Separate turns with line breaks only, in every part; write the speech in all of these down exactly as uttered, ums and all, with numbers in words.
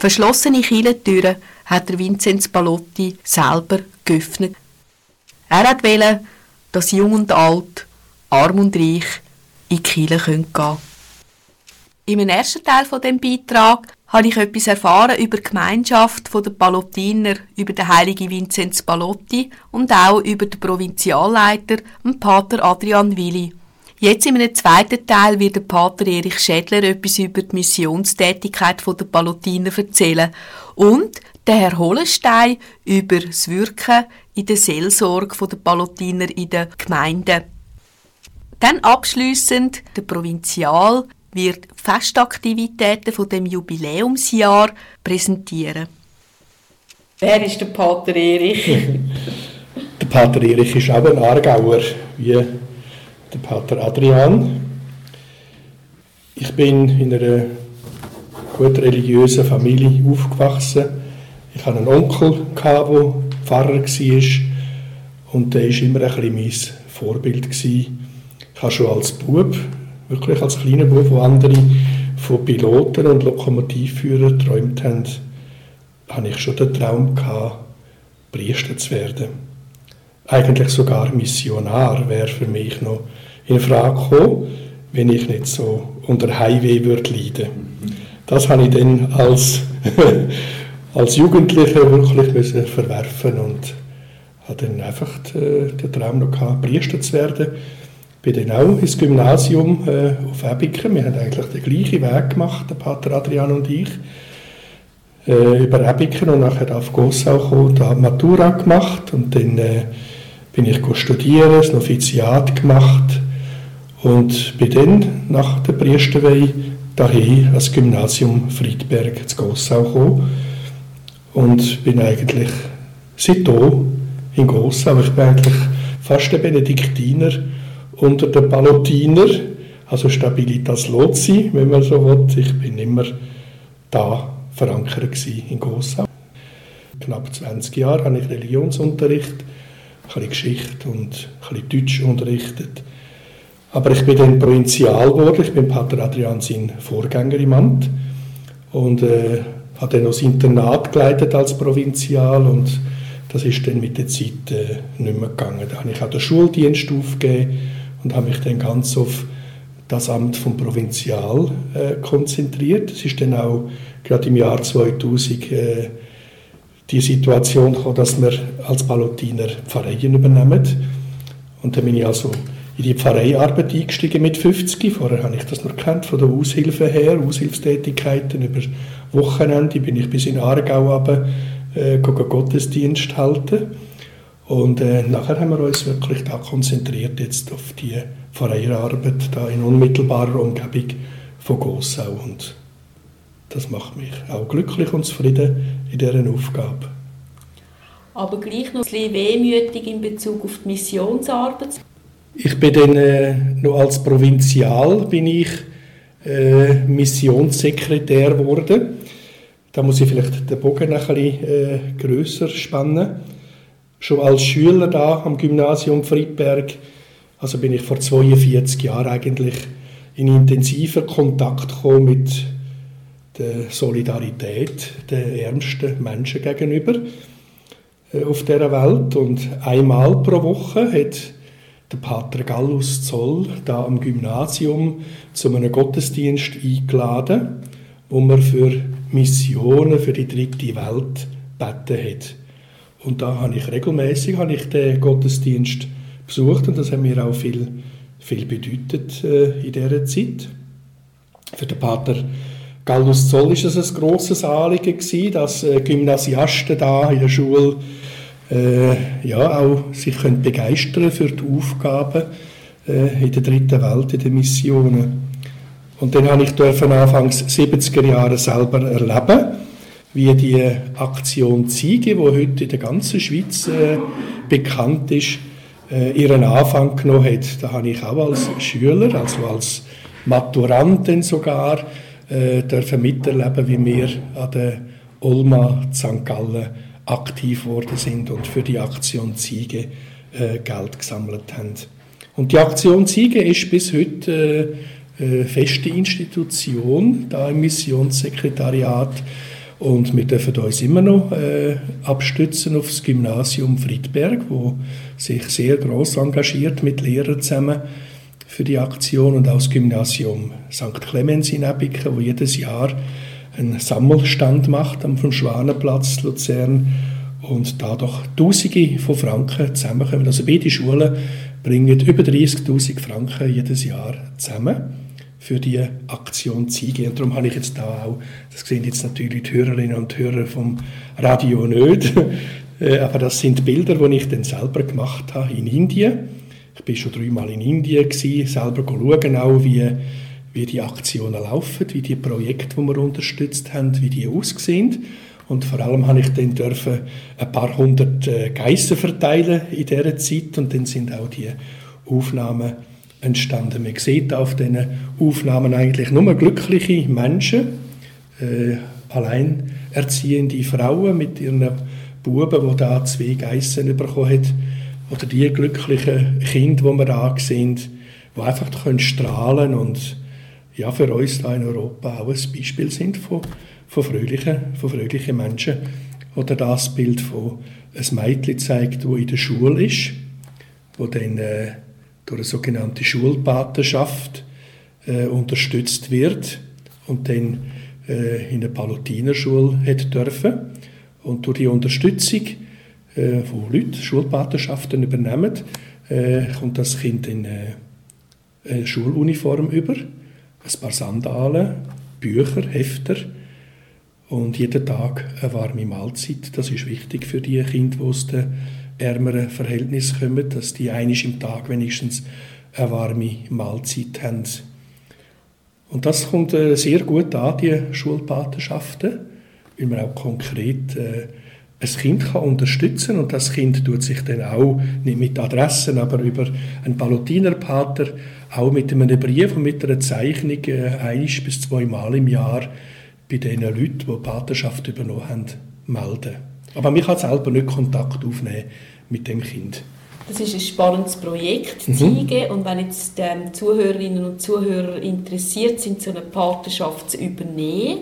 Verschlossene Kirchentüren hat der Vinzenz Pallotti selber geöffnet. Er wollte, dass Jung und Alt, Arm und Reich in die Kirche gehen können. Im ersten Teil von dem Beitrag habe ich etwas erfahren über die Gemeinschaft der Pallottiner, über den heiligen Vinzenz Pallotti und auch über den Provinzialleiter, den Pater Adrian Willi. Jetzt in einem zweiten Teil wird der Pater Erich Schädler etwas über die Missionstätigkeit der Pallottiner erzählen und der Herr Hollenstein über das Wirken in der Seelsorge der Pallottiner in den Gemeinden. Dann abschliessend der Provinzial wird Festaktivitäten von dem Jubiläumsjahr präsentieren. Wer ist der Pater Erich?
Der Pater Erich ist auch ein Aargauer, wie der Pater Adrian. Ich bin in einer gut religiösen Familie aufgewachsen. Ich hatte einen Onkel, der Pfarrer war, und der war immer ein bisschen mein Vorbild. Ich habe schon als Bub, wirklich als kleiner Bub, wo andere von Piloten und Lokomotivführern geträumt haben, hatte ich schon den Traum gehabt, Priester zu werden. Eigentlich sogar Missionar wäre für mich noch in Frage gekommen, wenn ich nicht so unter Heimweh würde leiden. Das habe ich dann als, als Jugendlicher wirklich müssen verwerfen und habe dann einfach den, den Traum noch gehabt, Priester zu werden. Ich bin dann auch ins Gymnasium äh, auf Ebiken. Wir haben eigentlich den gleichen Weg gemacht, der Pater Adrian und ich. Äh, über Ebiken und nachher auf Gossau gekommen, da Matura gemacht und dann äh, bin ich studieren, das Noviziat gemacht und bin dann nach der Priesterweihe dahin ans Gymnasium Friedberg zu Gossau gekommen und bin eigentlich seitdem in Gossau. Ich bin eigentlich fast ein Benediktiner unter den Pallottiner, also Stabilitas Lozi, wenn man so will. Ich bin immer da verankert gewesen in Gossau. Knapp zwanzig Jahre habe ich Religionsunterricht, ein bisschen Geschichte und ein bisschen Deutsch unterrichtet. Aber ich bin dann Provinzial geworden, ich bin Pater Adrian sein Vorgänger im Amt und äh, habe dann noch das Internat geleitet als Provinzial und das ist dann mit der Zeit äh, nicht mehr gegangen. Da habe ich auch den Schuldienst aufgegeben und habe mich dann ganz auf das Amt vom Provinzial äh, konzentriert. Es ist dann auch gerade im Jahr zweitausend äh, die Situation gekommen, dass wir als Pallottiner Pfarreien übernehmen. Und dann bin ich also in die Pfarreiarbeit eingestiegen mit fünfzig. Vorher habe ich das noch gekannt, von der Aushilfe her, Aushilfstätigkeiten. Über Wochenende bin ich bis in Aargau runter, äh, Gottesdienst halten. Und äh, nachher haben wir uns wirklich da konzentriert jetzt auf die Pfarreiarbeit da in unmittelbarer Umgebung von Gossau. Und das macht mich auch glücklich und zufrieden in dieser Aufgabe.
Aber gleich noch ein bisschen wehmütig in Bezug auf die Missionsarbeit.
Ich bin dann äh, noch als Provinzial bin ich äh, Missionssekretär geworden. Da muss ich vielleicht den Bogen ein bisschen äh, grösser spannen. Schon als Schüler da am Gymnasium Friedberg, also bin ich vor zweiundvierzig Jahren eigentlich in intensiver Kontakt gekommen mit der Solidarität der ärmsten Menschen gegenüber äh, auf dieser Welt. Und einmal pro Woche hat der Pater Gallus Zoll da am Gymnasium zu einem Gottesdienst eingeladen, wo man für Missionen für die dritte Welt gebeten hat. Und da habe ich regelmäßig habe ich den Gottesdienst besucht und das hat mir auch viel, viel bedeutet äh, in dieser Zeit. Für den Pater Gallus Zoll war es ein grosses Anliegen gewesen, dass äh, Gymnasiasten da in der Schule äh, ja, auch sich können begeistern für die Aufgaben äh, in der dritten Welt, in den Missionen. Und dann habe ich dürfen anfangs siebziger Jahre selber erleben, wie die Aktion Ziege, die heute in der ganzen Schweiz äh, bekannt ist, äh, ihren Anfang genommen hat. Da habe ich auch als Schüler, also als Maturant sogar, äh, dürfen miterleben, wie wir an der Olma Sankt Gallen aktiv geworden sind und für die Aktion Ziege äh, Geld gesammelt haben. Und die Aktion Ziege ist bis heute äh, eine feste Institution da im Missionssekretariat. Und wir dürfen uns immer noch äh, abstützen auf das Gymnasium Friedberg, wo sich sehr gross engagiert mit Lehrern zusammen für die Aktion, und auch das Gymnasium Sankt Clemens in Ebiken, wo jedes Jahr einen Sammelstand macht am Schwanenplatz Luzern und da doch Tausende von Franken zusammenkommen. Also beide Schulen bringen über dreißigtausend Franken jedes Jahr zusammen für die Aktion Ziege. Und darum habe ich jetzt da auch, das sehen jetzt natürlich die Hörerinnen und Hörer vom Radio nicht, aber das sind Bilder, die ich dann selber gemacht habe in Indien. Ich war schon dreimal in Indien gewesen, selber schauen auch, wie, wie die Aktionen laufen, wie die Projekte, die wir unterstützt haben, wie die aussehen. Und vor allem habe ich dann dürfen ein paar hundert Geissen verteilen in dieser Zeit, und dann sind auch die Aufnahmen entstanden. Man sieht auf diesen Aufnahmen eigentlich nur glückliche Menschen, äh, alleinerziehende Frauen mit ihren Buben, die da zwei Geissen bekommen haben, oder die glücklichen Kinder, die wir da sehen, die einfach können strahlen und ja, für uns da in Europa auch ein Beispiel sind von, von, fröhlichen, von fröhlichen Menschen. Oder das Bild von einem Mädchen zeigt, das in der Schule ist, wo dann äh, durch eine sogenannte Schulpatenschaft äh, unterstützt wird und dann äh, in eine Palutinerschule hat dürfen. Und durch die Unterstützung, äh, wo Leute Schulpatenschaften übernehmen, äh, kommt das Kind in äh, eine Schuluniform über, ein paar Sandalen, Bücher, Hefter und jeden Tag eine warme Mahlzeit. Das ist wichtig für die Kinder, die aus den ärmeren Verhältnissen kommen, dass die einmal im Tag wenigstens eine warme Mahlzeit haben. Und das kommt äh, sehr gut an, die Schulpatenschaften, weil man auch konkret äh, ein Kind kann unterstützen kann. Und das Kind tut sich dann auch, nicht mit Adressen, aber über einen Palutinerpater, auch mit einem Brief und mit einer Zeichnung äh, ein bis zweimal im Jahr bei den Leuten, die Patenschaft übernommen haben, melden. Aber man kann selber nicht Kontakt aufnehmen mit dem Kind.
Das ist ein spannendes Projekt, Ziege. Mhm. Und wenn jetzt ähm, Zuhörerinnen und Zuhörer interessiert sind, so eine Patenschaft zu übernehmen,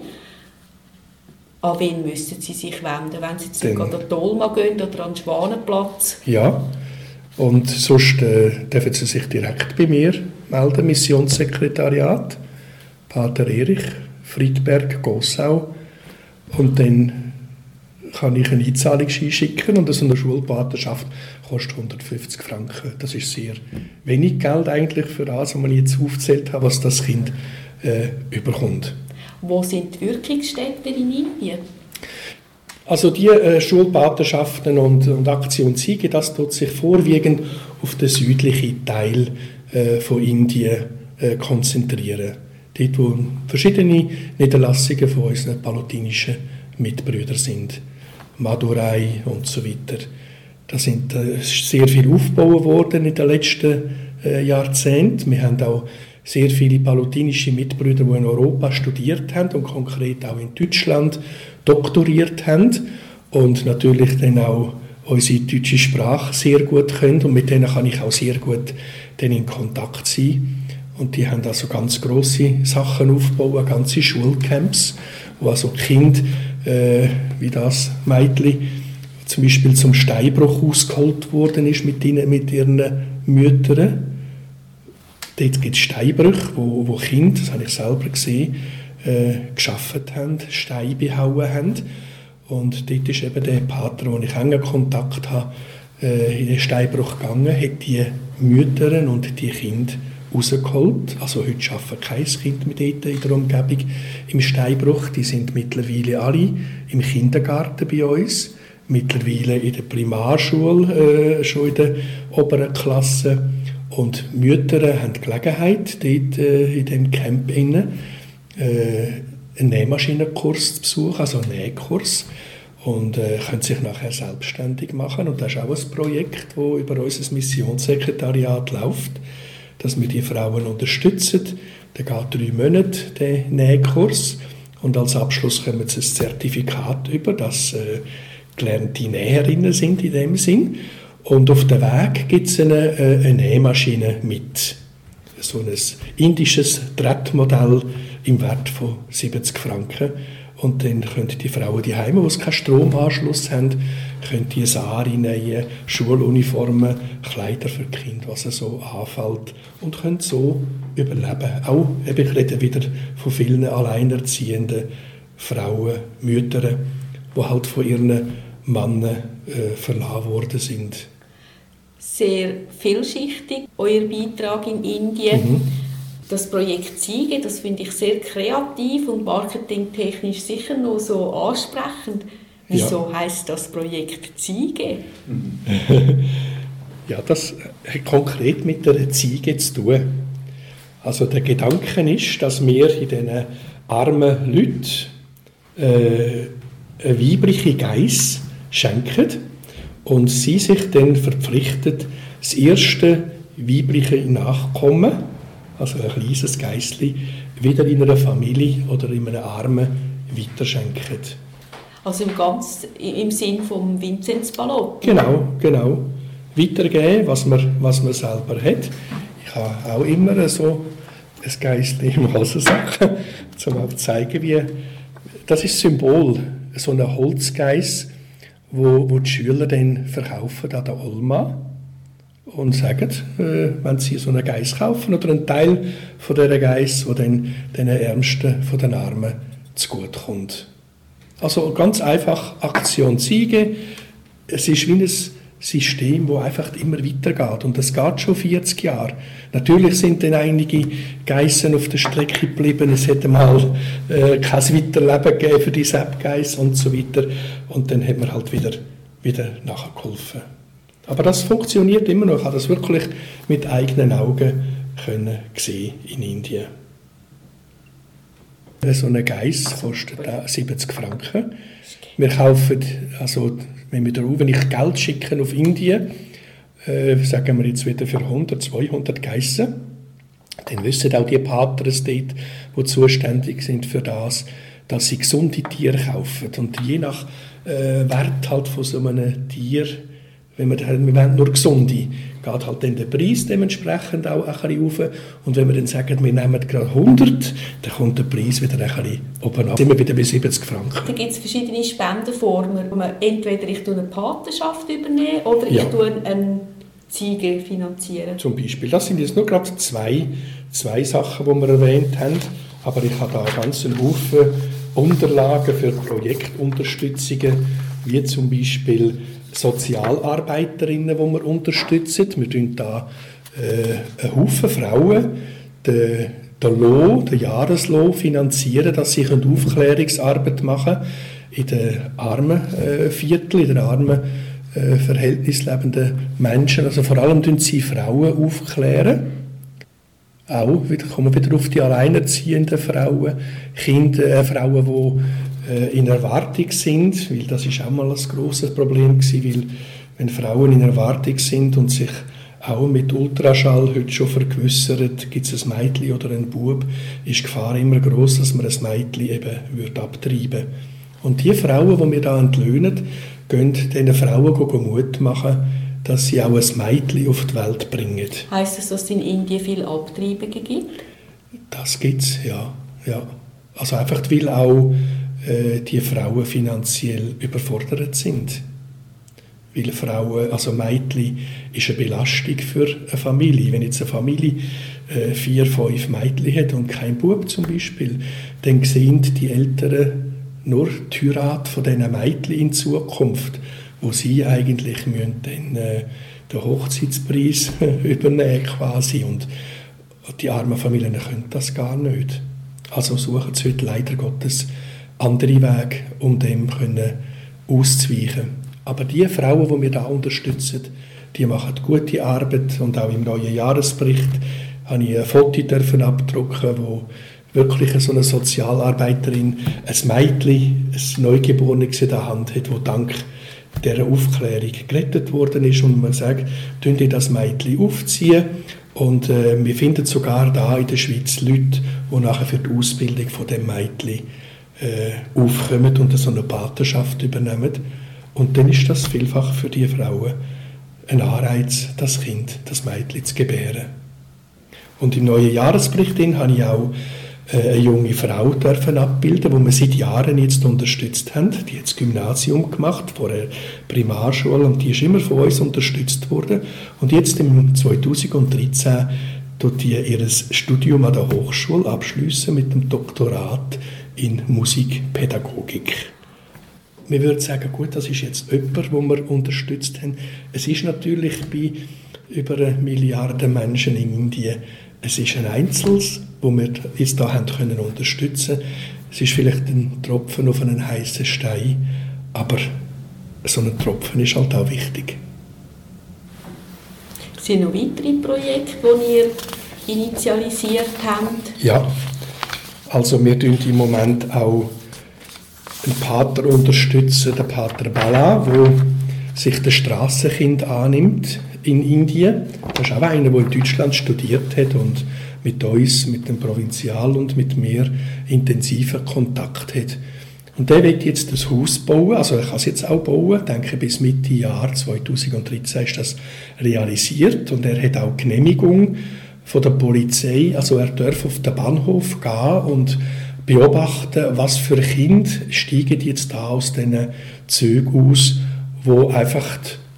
an wen müssen sie sich wenden? Wenn sie jetzt an den Dolma gehen oder an den Schwanenplatz?
Ja, und sonst äh, dürfen sie sich direkt bei mir melden, Missionssekretariat, Pater Erich, Friedberg, Gossau. Und dann kann ich eine Einzahlungsschein schicken, und so eine Schulpatenschaft kostet hundertfünfzig Franken. Das ist sehr wenig Geld eigentlich für das, was man jetzt aufgezählt hat, was das Kind äh, überkommt.
Wo sind die Wirkungsstätten in Indien?
Also die äh, Schulpatenschaften und, und Aktion Ziege, das tut sich vorwiegend auf den südlichen Teil äh, von Indien äh, konzentrieren. Dort, wo verschiedene Niederlassungen von unseren palutinischen Mitbrüdern sind. Madurai und so weiter. Da sind äh, sehr viel aufgebaut worden in den letzten äh, Jahrzehnten. Wir haben auch sehr viele palutinische Mitbrüder, die in Europa studiert haben und konkret auch in Deutschland doktoriert haben und natürlich dann auch unsere deutsche Sprache sehr gut können, und mit denen kann ich auch sehr gut dann in Kontakt sein. Und die haben also ganz grosse Sachen aufgebaut, ganze Schulcamps, wo also Kinder Äh, wie das Mädchen zum Beispiel zum Steinbruch ausgeholt worden ist mit, ihnen, mit ihren Müttern. Dort gibt es Steinbrüche, wo, wo Kinder, das habe ich selber gesehen, äh, gearbeitet haben, Steine behauen haben. Und dort ist eben der Pater, den ich engen Kontakt habe, äh, in den Steinbruch gegangen, hat die Mütter und die Kinder rausgeholt. Also heute arbeiten kein Kind mehr dort in der Umgebung im Steinbruch. Die sind mittlerweile alle im Kindergarten bei uns, mittlerweile in der Primarschule, äh, schon in der oberen Klasse. Und Mütter haben die Gelegenheit, dort äh, in diesem Camp innen, äh, einen Nähmaschinenkurs zu besuchen, also einen Nähkurs, und äh, können sich nachher selbstständig machen. Und das ist auch ein Projekt, das über unser Missionssekretariat läuft, dass wir die Frauen unterstützen. Der geht drei Monate, der Nähkurs. Und als Abschluss kommen sie ein Zertifikat über, dass äh, gelernte Näherinnen sind in dem Sinn. Und auf dem Weg gibt es eine, eine Nähmaschine mit. So ein indisches Drehtmodell im Wert von siebzig Franken. Und dann können die Frauen die Heime, die keinen Stromanschluss haben, können die Sari nähen, Schuluniformen, Kleider für die Kinder, was so anfällt, und können so überleben. Auch, eben, ich rede wieder von vielen alleinerziehenden Frauen, Müttern, die halt von ihren Männern äh, verlassen worden sind.
Sehr vielschichtig, euer Beitrag in Indien. Mhm. Das Projekt Ziege, das finde ich sehr kreativ und marketingtechnisch sicher noch so ansprechend. Wieso ja. heisst das Projekt Ziege?
Ja, das hat konkret mit der Ziege zu tun. Also der Gedanke ist, dass wir in diesen armen Leuten äh, eine weibliche Geiss schenken und sie sich dann verpflichtet, das erste weibliche Nachkommen, also ein kleines Geissli, wieder in einer Familie oder in einem Armen weiterschenken.
Also im, ganz, im Sinn von Vinzenz Palotti?
Genau, genau. Weitergeben, was man, was man selber hat. Ich habe auch immer so ein Geissli im Hosensack, um auch zu zeigen, wie das ist das Symbol, so ein Holzgeiss, wo, wo die Schüler dann verkaufen an der Olma und sagen, äh, wenn sie so einen Geiss kaufen oder einen Teil von dieser Geiss, der dann den Ärmsten von den Armen zugutekommt. Also ganz einfach Aktion Ziege. Es ist wie ein System, das einfach immer weitergeht. Und das geht schon vierzig Jahre. Natürlich sind dann einige Geissen auf der Strecke geblieben. Es hätte mal äh, kein Weiterleben gegeben für die Sepp-Geiss und so weiter. Und dann hat man halt wieder, wieder nachgeholfen. Aber das funktioniert immer noch. Ich habe das wirklich mit eigenen Augen können sehen in Indien. So eine Geiss kostet siebzig Franken. Wir kaufen, also wenn, wir da, wenn ich Geld schicke auf Indien, äh, sagen wir jetzt wieder für hundert, zweihundert Geissen, dann wissen auch die Patres dort, die zuständig sind für das, dass sie gesunde Tiere kaufen. Und je nach äh, Wert halt von so einem Tier, wenn wir, wir wollen nur gesunde, geht halt dann der Preis dementsprechend auch ein bisschen rauf. Und wenn wir dann sagen, wir nehmen gerade hundert, dann kommt der Preis wieder ein bisschen oben ab. Dann sind wir wieder bei siebzig Franken.
Da gibt es verschiedene Spendenformen, wo man entweder ich eine Patenschaft übernehme oder ich
ja.
eine Ziege finanzieren.
Zum Beispiel. Das sind jetzt nur gerade zwei, zwei Sachen, die wir erwähnt haben. Aber ich habe da einen ganzen Haufen Unterlagen für Projektunterstützungen, wie zum Beispiel Sozialarbeiterinnen, die wir unterstützen. Wir finanzieren da äh, einen Haufen Frauen den, den Lohn, den Jahreslohn finanzieren, dass sie Aufklärungsarbeit machen können in den armen äh, Vierteln, in den armen äh, verhältnislebenden Menschen. Also vor allem aufklären sie Frauen aufklären. Auch wieder, kommen wir wieder auf die alleinerziehenden Frauen, Kinder, äh, Frauen, die in Erwartung sind, weil das ist auch mal ein grosses Problem gewesen, weil wenn Frauen in Erwartung sind und sich auch mit Ultraschall heute schon vergewissert, gibt es ein Mädchen oder einen Bub, ist die Gefahr immer gross, dass man ein Mädchen eben würde abtreiben. Und die Frauen, die wir da entlöhnen, gehen diesen Frauen Mut machen, dass sie auch ein Mädchen auf die Welt bringen.
Heisst das, dass es in Indien viele Abtreibungen gibt?
Das gibt es, ja, ja. Also einfach, weil auch die Frauen finanziell überfordert sind. Weil Frauen, also Mädchen, ist eine Belastung für eine Familie. Wenn jetzt eine Familie äh, vier, fünf Mädchen hat und kein Bub zum Beispiel, dann sehen die Eltern nur die Heirat von diesen Mädchen in Zukunft, wo sie eigentlich müssen dann, äh, den Hochzeitspreis übernehmen quasi. Und die armen Familien können das gar nicht. Also suchen sie heute leider Gottes andere Wege, um dem können auszuweichen. Aber die Frauen, die wir da unterstützen, die machen gute Arbeit. Und auch im neuen Jahresbericht habe ich ein Foto dürfen abdrucken, wo wirklich so eine Sozialarbeiterin ein Mädchen, ein Neugeborenes in der Hand hat, das dank dieser Aufklärung gerettet worden ist. Und man sagt, tun die das Mädchen aufziehen. Und äh, wir finden sogar da in der Schweiz Leute, die nachher für die Ausbildung von dem Mädchen äh, aufkommen und so eine Patenschaft übernehmen. Und dann ist das vielfach für die Frauen ein Anreiz, das Kind, das Mädchen zu gebären. Und im neuen Jahresbericht habe ich auch eine junge Frau dürfen abbilden, die wir seit Jahren jetzt unterstützt haben. Die hat das Gymnasium gemacht, vorher Primarschule, und die ist immer von uns unterstützt worden. Und jetzt im zweitausenddreizehn tut die ihr Studium an der Hochschule abschliessen mit dem Doktorat in Musikpädagogik. Wir würden sagen, gut, das ist jetzt jemand, den wir unterstützt haben. Es ist natürlich bei über eine Milliarde Menschen in Indien, es ist ein Einzelnes, wo wir jetzt da haben können unterstützen. Es ist vielleicht ein Tropfen auf einen heißen Stein, aber so ein Tropfen ist halt auch wichtig.
Sind noch weitere Projekte, die ihr initialisiert habt?
Ja, also wir tun im Moment auch einen Pater unterstützen, den Pater Bala, der sich der Strassenkind annimmt in Indien. Das ist auch einer, der in Deutschland studiert hat und mit uns, mit dem Provinzial und mit mir intensiven Kontakt hat. Und der will jetzt das Haus bauen, also er kann es jetzt auch bauen, ich denke bis Mitte Jahr zweitausenddreizehn ist das realisiert und er hat auch Genehmigung von der Polizei, also er darf auf den Bahnhof gehen und beobachten, was für Kinder steigen jetzt da aus diesen Zügen aus, wo einfach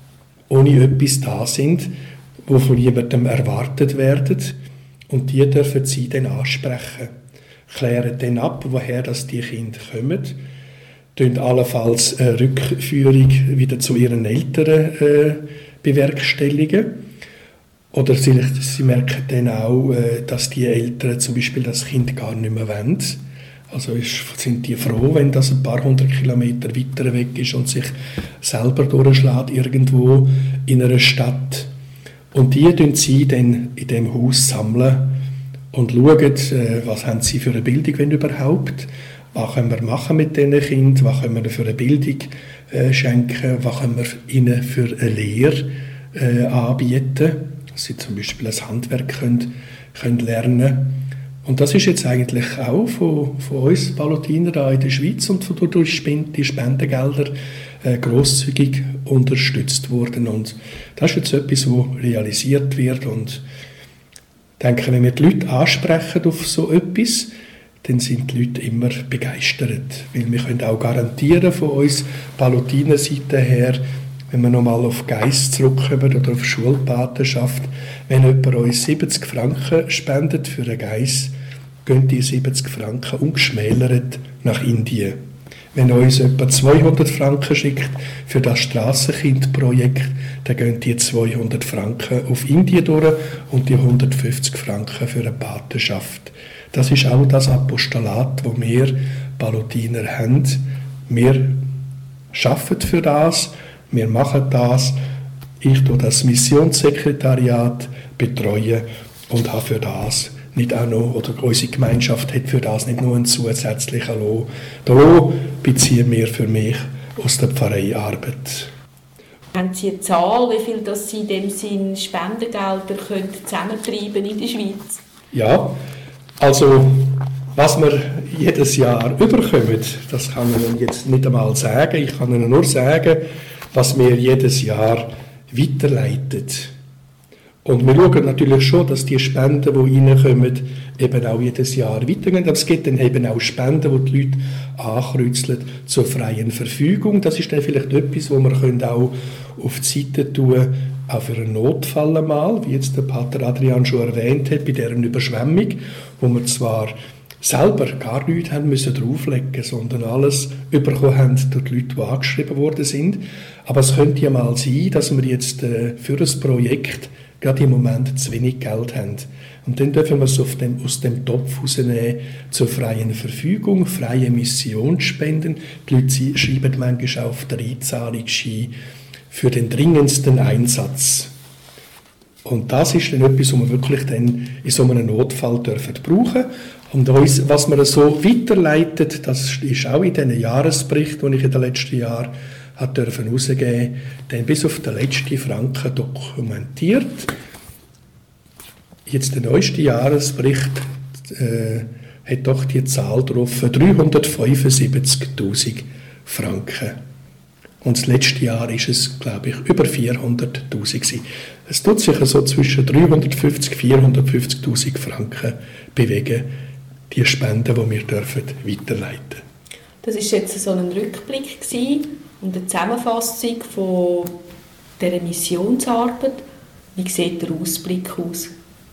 ohne etwas da sind, die von jemandem erwartet werden. Und die dürfen sie dann ansprechen. Klären dann ab, woher das die Kinder kommen. Tun allenfalls eine Rückführung wieder zu ihren Eltern äh, bewerkstelligen. Oder sie, sie merken dann auch, äh, dass die Eltern zum Beispiel das Kind gar nicht mehr wollen. Also ist, sind die froh, wenn das ein paar hundert Kilometer weiter weg ist und sich selber durchschlägt irgendwo in einer Stadt. Und die sammeln sie dann in diesem Haus sammeln und schauen, was haben sie für eine Bildung, wenn überhaupt. Was können wir machen mit diesen Kindern? Was können wir für eine Bildung äh, schenken? Was können wir ihnen für eine Lehre äh, anbieten? Dass sie zum Beispiel ein Handwerk können, können lernen. Und das ist jetzt eigentlich auch von, von uns Pallottiner in der Schweiz und von durch die Spendengelder äh, grosszügig unterstützt worden. Und das ist jetzt etwas, was realisiert wird. Und ich denke, wenn wir die Leute ansprechen auf so etwas, dann sind die Leute immer begeistert. Weil wir können auch garantieren von uns Pallottiner Seite her, wenn wir nochmal auf Geist zurückkommen oder auf Schulpatenschaft, wenn jemand uns siebzig Franken spendet für einen Geist, gehen die siebzig Franken ungeschmälert nach Indien. Wenn uns etwa zweihundert Franken schickt für das Strassenkind-Projekt, dann gehen die zweihundert Franken auf Indien durch und die hundertfünfzig Franken für eine Patenschaft. Das ist auch das Apostolat, das wir Pallottiner haben. Wir arbeiten für das, wir machen das. Ich tue das Missionssekretariat betreuen und habe für das nicht auch noch, oder unsere Gemeinschaft hat für das nicht nur einen zusätzlichen Lohn. Den Lohn beziehen wir für mich aus der Pfarreiarbeit.
Haben Sie eine Zahl, wie viel das Sie in dem Sinn Spendengelder können zusammentreiben in der Schweiz?
Ja, also was wir jedes Jahr überkommen, das kann ich Ihnen jetzt nicht einmal sagen. Ich kann Ihnen nur sagen, was wir jedes Jahr weiterleiten. Und wir schauen natürlich schon, dass die Spenden, die reinkommen, eben auch jedes Jahr weitergehen. Aber es gibt dann eben auch Spenden, die die Leute ankreuzeln zur freien Verfügung. Das ist dann vielleicht etwas, wo wir auch auf die Seite tun, auch für einen Notfall einmal, wie jetzt der Pater Adrian schon erwähnt hat, bei dieser Überschwemmung, wo wir zwar selber gar nichts haben müssen drauflegen, sondern alles bekommen haben durch die Leute, die angeschrieben worden sind. Aber es könnte ja mal sein, dass wir jetzt äh, für ein Projekt gerade im Moment zu wenig Geld haben. Und dann dürfen wir es auf dem, aus dem Topf rausnehmen zur freien Verfügung, freie Missionsspenden. Die Leute schreiben manchmal auf der Einzahlungsschein für den dringendsten Einsatz. Und das ist dann etwas, was wir wirklich dann in so einem Notfall dürfen brauchen. Und uns, was man so weiterleitet, das ist auch in diesen Jahresbericht, den ich in den letzten Jahren hat dürfen rausgeben, dann bis auf den letzten Franken dokumentiert. Jetzt der neueste Jahresbericht äh, hat doch die Zahl drauf, dreihundertfünfundsiebzigtausend Franken. Und das letzte Jahr ist es, glaube ich, über vierhunderttausend gewesen. Es tut sich so zwischen dreihundertfünfzig und vierhundertfünfzigtausend Franken bewegen, die Spenden, die wir dürfen weiterleiten.
Das war jetzt so ein Rückblick gewesen und eine Zusammenfassung von dieser Missionsarbeit. Wie sieht der Ausblick aus?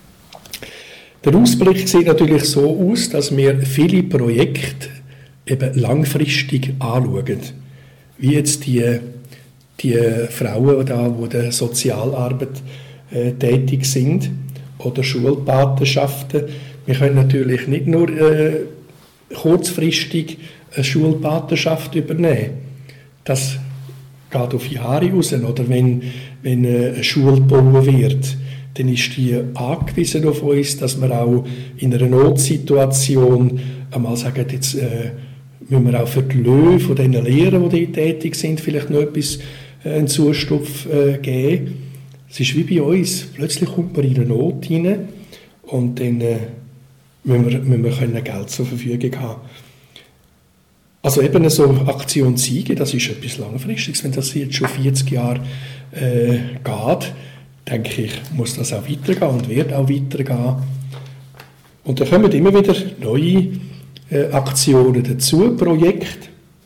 Der Ausblick sieht natürlich so aus, dass wir viele Projekte eben langfristig anschauen. Wie jetzt die, die Frauen, da, die in der Sozialarbeit äh, tätig sind oder Schulpatenschaften. Wir können natürlich nicht nur äh, kurzfristig eine Schulpatenschaft übernehmen. Das geht auf Jahre raus. Oder wenn, wenn eine Schule gebaut wird, dann ist die angewiesen auf uns, dass wir auch in einer Notsituation einmal sagen, jetzt äh, müssen wir auch für die Löhne von den Lehrern, die dort tätig sind, vielleicht noch etwas, äh, einen Zustupf äh, geben. Es ist wie bei uns. Plötzlich kommt man in eine Not hinein und dann äh, müssen wir, müssen wir können Geld zur Verfügung haben. Also eben so Aktion Siege, das ist etwas Langfristiges. Wenn das jetzt schon vierzig Jahre äh, geht, denke ich, muss das auch weitergehen und wird auch weitergehen. Und da kommen immer wieder neue äh, Aktionen dazu, Projekte.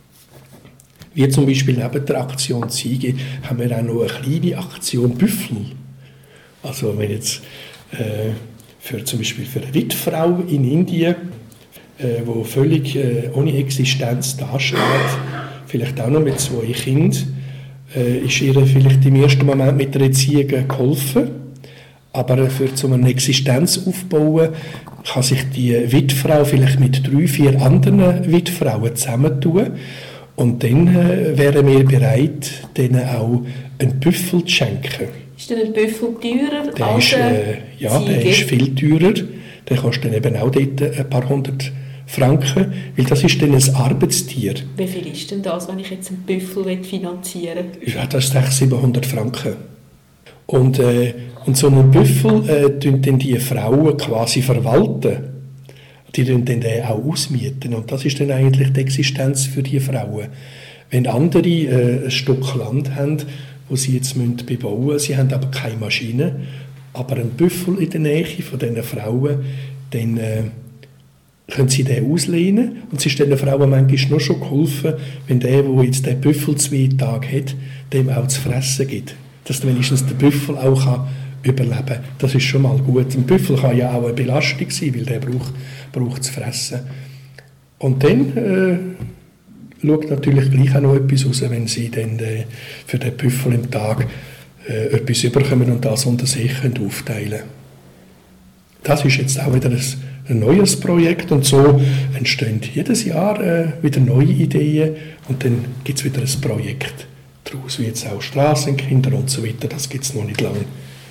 Wie zum Beispiel neben der Aktion Siege haben wir auch noch eine kleine Aktion Büffel. Also wenn jetzt äh, für, zum Beispiel für eine Witfrau in Indien, äh, wo völlig äh, ohne Existenz dasteht, vielleicht auch noch mit zwei Kindern, äh, ist ihr vielleicht im ersten Moment mit der Erziehung geholfen. Aber für so eine Existenz aufbauen, kann sich die Witfrau vielleicht mit drei, vier anderen Witfrauen zusammentun. Und dann äh, wären wir bereit, denen auch einen Büffel zu schenken.
Ist denn ein Büffel teurer
der
als
ist, äh, Ja,
Ziege?
Der ist viel teurer. Der kostet dann eben auch dort ein paar hundert Franken, weil das ist dann ein Arbeitstier.
Wie viel ist denn das, wenn ich jetzt einen Büffel finanzieren will?
Ja, das ist sechshundert, siebenhundert Franken. Und, äh, und so einen Büffel äh, tun dann die Frauen quasi verwalten. Die tun dann den auch ausmieten. Und das ist dann eigentlich die Existenz für die Frauen. Wenn andere äh, ein Stück Land haben, das sie jetzt bebauen müssen, sie haben aber keine Maschine, aber einen Büffel in der Nähe von diesen Frauen, dann äh, können sie den auslehnen. Und es ist den Frauen manchmal nur schon geholfen, wenn der, der jetzt den Büffel zwei Tage hat, dem auch zu fressen gibt. Dass wenigstens der Büffel auch kann überleben kann. Das ist schon mal gut. Ein Büffel kann ja auch eine Belastung sein, weil der braucht, braucht zu fressen. Und dann äh, schaut natürlich gleich auch noch etwas raus, wenn sie dann äh, für den Büffel im Tag äh, etwas überkommen und das unter sich aufteilen können. Das ist jetzt auch wieder ein, ein neues Projekt und so entstehen jedes Jahr äh, wieder neue Ideen und dann gibt es wieder ein Projekt daraus, wie jetzt auch Strassenkinder und so weiter, das gibt es noch nicht lange.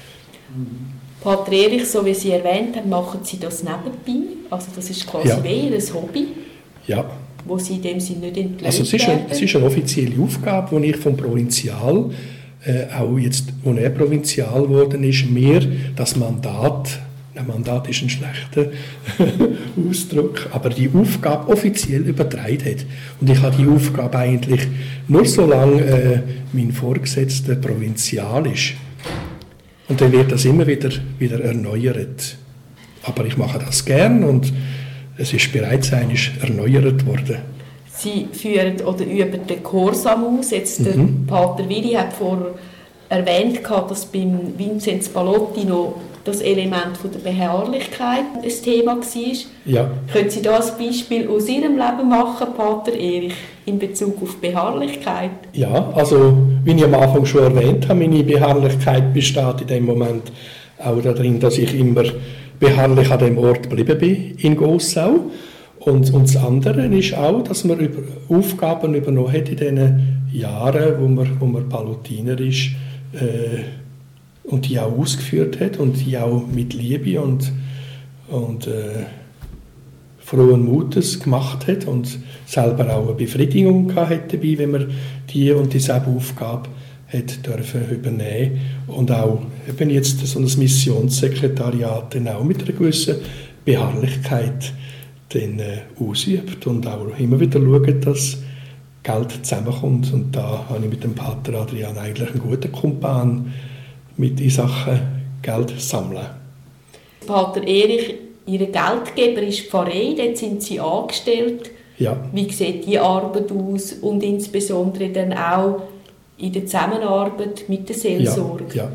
Pater Erich, so wie Sie erwähnt haben, machen Sie das nebenbei? Also das ist quasi
Ja.
wie Ihr Hobby,
Ja.
wo Sie in dem Sinne nicht entlöhnt
Also es ist, eine,
werden?
es ist eine offizielle Aufgabe, die ich vom Provinzial, äh, auch jetzt, als er Provinzial geworden ist, mir das Mandat, ein Mandat ist ein schlechter Ausdruck, aber die Aufgabe offiziell übertragen hat. Und ich habe die Aufgabe eigentlich nur solange äh, mein Vorgesetzter Provinzial ist. Und dann wird das immer wieder, wieder erneuert. Aber ich mache das gern und es ist bereits einmal erneuert worden.
Sie führen oder üben den Gehorsam aus. Jetzt
Mhm.
der Pater Willi hat vorher erwähnt, dass beim Vinzenz Palotti noch das Element von der Beharrlichkeit ein Thema war.
Ja.
Können Sie da ein Beispiel aus Ihrem Leben machen, Pater Erich, in Bezug auf Beharrlichkeit?
Ja, also wie ich am Anfang schon erwähnt habe, meine Beharrlichkeit besteht in dem Moment auch darin, dass ich immer beharrlich an dem Ort geblieben bin, in Gossau. Und, und das andere ist auch, dass man über Aufgaben übernommen hat in den Jahren, wo man, wo man Pallottiner ist, äh, und die auch ausgeführt hat und die auch mit Liebe und, und äh, frohen Mutes gemacht hat und selber auch eine Befriedigung gehabt dabei, wenn man die und dieselbe Aufgabe hat dürfen übernehmen und auch eben jetzt so ein Missionssekretariat dann auch mit einer gewissen Beharrlichkeit dann, äh, ausübt und auch immer wieder schaut, dass Geld zusammenkommt. Und da habe ich mit dem Pater Adrian eigentlich einen guten Kumpan mit in Sachen Geld sammeln.
Pater Erich, Ihr Geldgeber ist die Pfarrei, dort sind Sie angestellt.
Ja.
Wie sieht die Arbeit aus und insbesondere dann auch in der Zusammenarbeit mit der Seelsorge?
Ja, ja.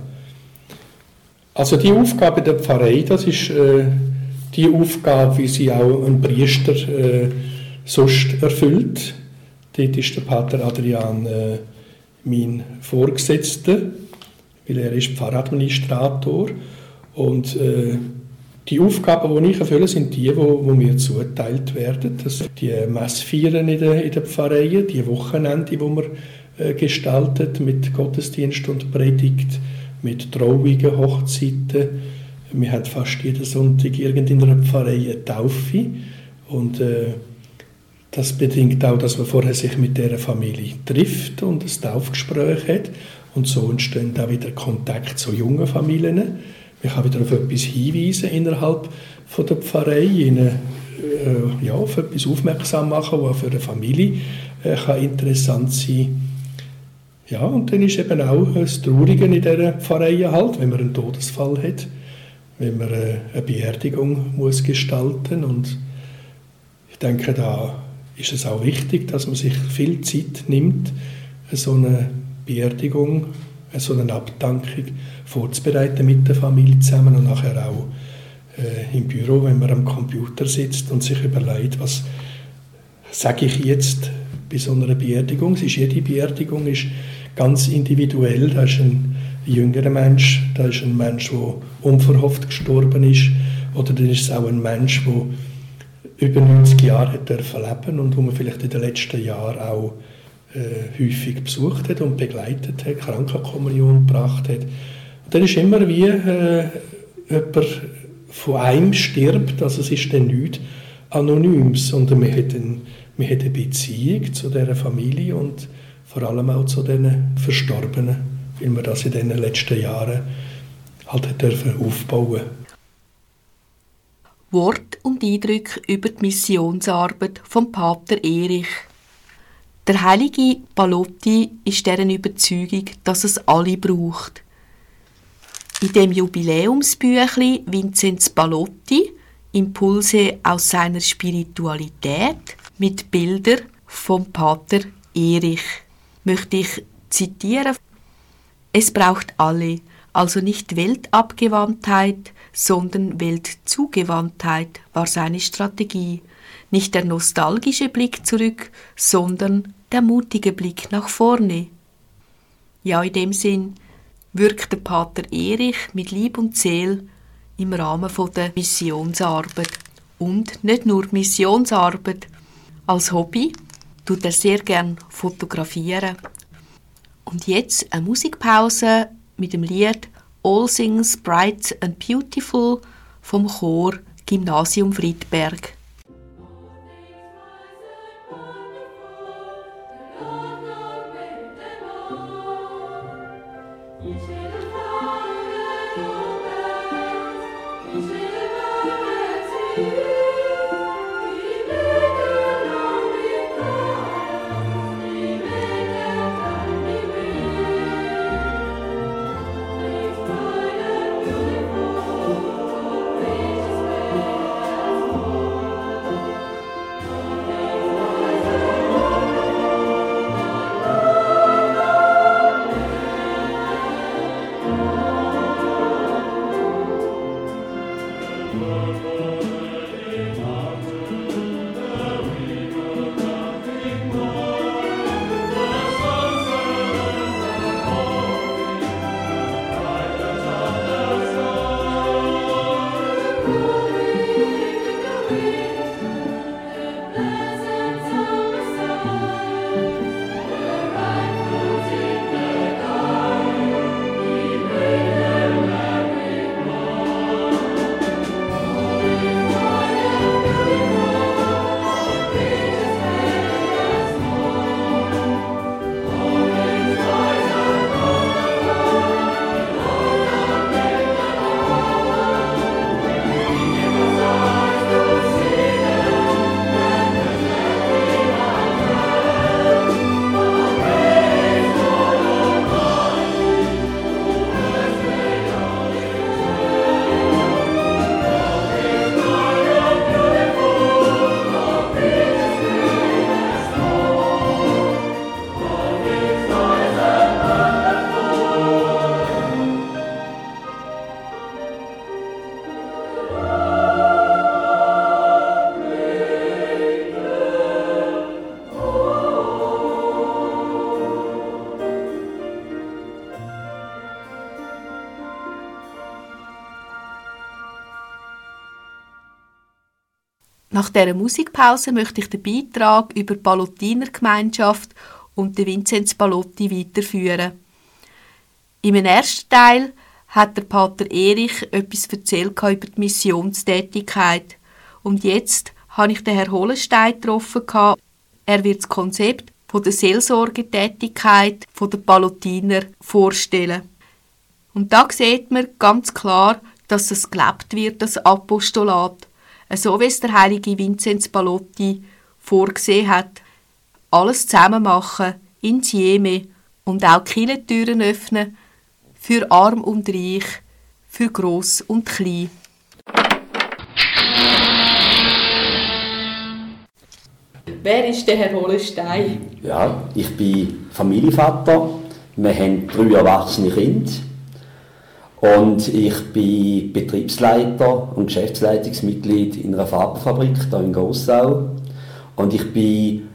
Also die Aufgabe der Pfarrei, das ist äh, die Aufgabe, wie sie auch ein Priester äh, sonst erfüllt. Dort ist der Pater Adrian äh, mein Vorgesetzter, weil er ist Pfarradministrator. Und äh, die Aufgaben, die ich erfülle, sind die, die mir zugeteilt werden. Das sind die Messfeiern in den, in den Pfarreien, die Wochenende, die wir äh, gestaltet mit Gottesdienst und Predigt, mit Trauungen, Hochzeiten. Wir haben fast jeden Sonntag irgendeiner Pfarrei eine Taufe. Und äh, das bedingt auch, dass man vorher sich mit dieser Familie trifft und ein Taufgespräch hat. Und so entsteht auch wieder Kontakt zu jungen Familien. Man kann wieder auf etwas hinweisen innerhalb von der Pfarrei, ihnen äh, ja, auf etwas aufmerksam machen, was für eine Familie äh, kann interessant sein. Ja, und dann ist eben auch das Traurige in dieser Pfarrei halt, wenn man einen Todesfall hat, wenn man äh, eine Beerdigung muss gestalten muss. Und ich denke, da ist es auch wichtig, dass man sich viel Zeit nimmt, so eine Beerdigung, so eine Abdankung vorzubereiten mit der Familie zusammen und nachher auch äh, im Büro, wenn man am Computer sitzt und sich überlegt, was sage ich jetzt bei so einer Beerdigung. Es ist, jede Beerdigung ist ganz individuell. Da ist ein jüngerer Mensch, da ist ein Mensch, der unverhofft gestorben ist, oder dann ist es auch ein Mensch, der über neunzig Jahre hat dürfen leben und wo man vielleicht in den letzten Jahren auch äh, häufig besucht hat und begleitet hat, Krankenkommunion gebracht hat. Und dann ist immer wie äh, jemand von einem stirbt, also es ist dann nichts Anonymes, sondern man hat, ein, man hat eine Beziehung zu dieser Familie und vor allem auch zu den Verstorbenen, weil man das in den letzten Jahren halt hat dürfen aufbauen.
Wort und Eindrücke über die Missionsarbeit von Pater Erich. Der heilige Palotti ist deren Überzeugung, dass es alle braucht. In dem Jubiläumsbüchli Vinzenz Palotti, Impulse aus seiner Spiritualität, mit Bildern vom Pater Erich, möchte ich zitieren. Es braucht alle, also nicht Weltabgewandtheit, sondern Weltzugewandtheit war seine Strategie. Nicht der nostalgische Blick zurück, sondern der mutige Blick nach vorne. Ja, in dem Sinn wirkt der Pater Erich mit Lieb und Seele im Rahmen der Missionsarbeit. Und nicht nur Missionsarbeit. Als Hobby tut er sehr gern fotografieren. Und jetzt eine Musikpause mit dem Lied All Things Bright and Beautiful vom Chor Gymnasium Friedberg.
Thank you.
Nach dieser Musikpause möchte ich den Beitrag über die Pallottiner-Gemeinschaft und den Vinzenz Pallotti weiterführen. Im ersten Teil hat der Pater Erich etwas erzählt über die Missionstätigkeit. Und jetzt habe ich den Herrn Holenstein getroffen. Er wird das Konzept der Seelsorgetätigkeit der Pallottiner vorstellen. Und da sieht man ganz klar, dass es gelebt wird, das Apostolat. So wie es der heilige Vinzenz Pallotti vorgesehen hat. Alles zusammen machen, insieme und auch die Kirchentüren öffnen, für Arm und Reich, für Gross und Klein.
Wer ist der Herr Holenstein?
Ja, ich bin Familienvater. Wir haben drei erwachsene Kinder. Und ich bin Betriebsleiter und Geschäftsleitungsmitglied in einer Farbenfabrik hier in Gossau. Und ich bin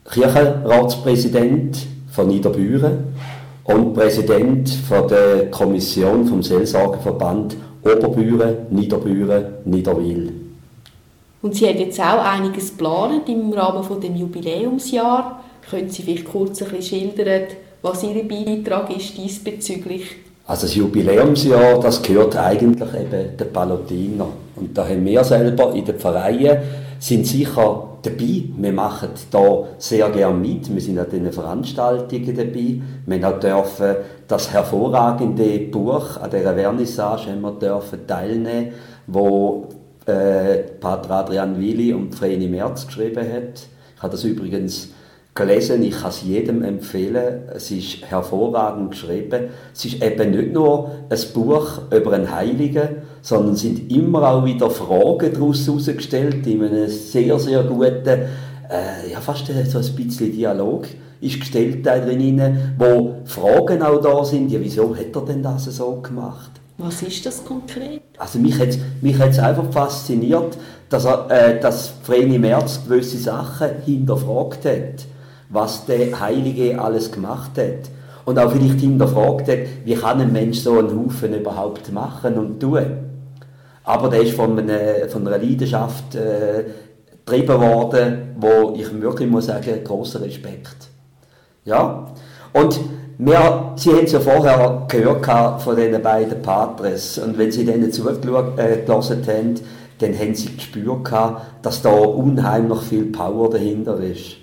Kirchenratspräsident von Niederbüren und Präsident von der Kommission vom Seelsorgeverband Oberbüren, Niederbüren, Niederwil.
Und Sie haben jetzt auch einiges geplant im Rahmen von dem Jubiläumsjahr. Können Sie vielleicht kurz ein bisschen schildern, was Ihr Beitrag ist diesbezüglich?
Also das Jubiläumsjahr, das gehört eigentlich eben den Pallottiner. Und da haben wir selber in den Pfarreien sind sicher dabei. Wir machen da sehr gerne mit. Wir sind an diesen Veranstaltungen dabei. Wir haben auch dürfen das hervorragende Buch an dieser Vernissage haben wir dürfen teilnehmen, wo äh, Pater Adrian Willi und Vreni Merz geschrieben hat. Ich habe das übrigens gelesen, ich kann es jedem empfehlen. Es ist hervorragend geschrieben. Es ist eben nicht nur ein Buch über einen Heiligen, sondern es sind immer auch wieder Fragen daraus herausgestellt, in einem sehr, sehr guten, äh, ja fast so ein bisschen Dialog ist gestellt da drin, wo Fragen auch da sind, ja wieso hat er denn das so gemacht?
Was ist das konkret?
Also mich hat es mich hat's einfach fasziniert, dass, er, äh, dass Vreni Merz gewisse Sachen hinterfragt hat, was der Heilige alles gemacht hat. Und auch vielleicht hinterfragt hat, wie kann ein Mensch so einen Haufen überhaupt machen und tun. Aber der ist von einer, von einer Leidenschaft äh, getrieben worden, wo ich wirklich muss sagen, grosser Respekt. Ja, und wir, Sie haben es ja vorher gehört von diesen beiden Patres, und wenn Sie denen zugelassen äh, haben, dann haben Sie gespürt, dass da unheimlich viel Power dahinter ist.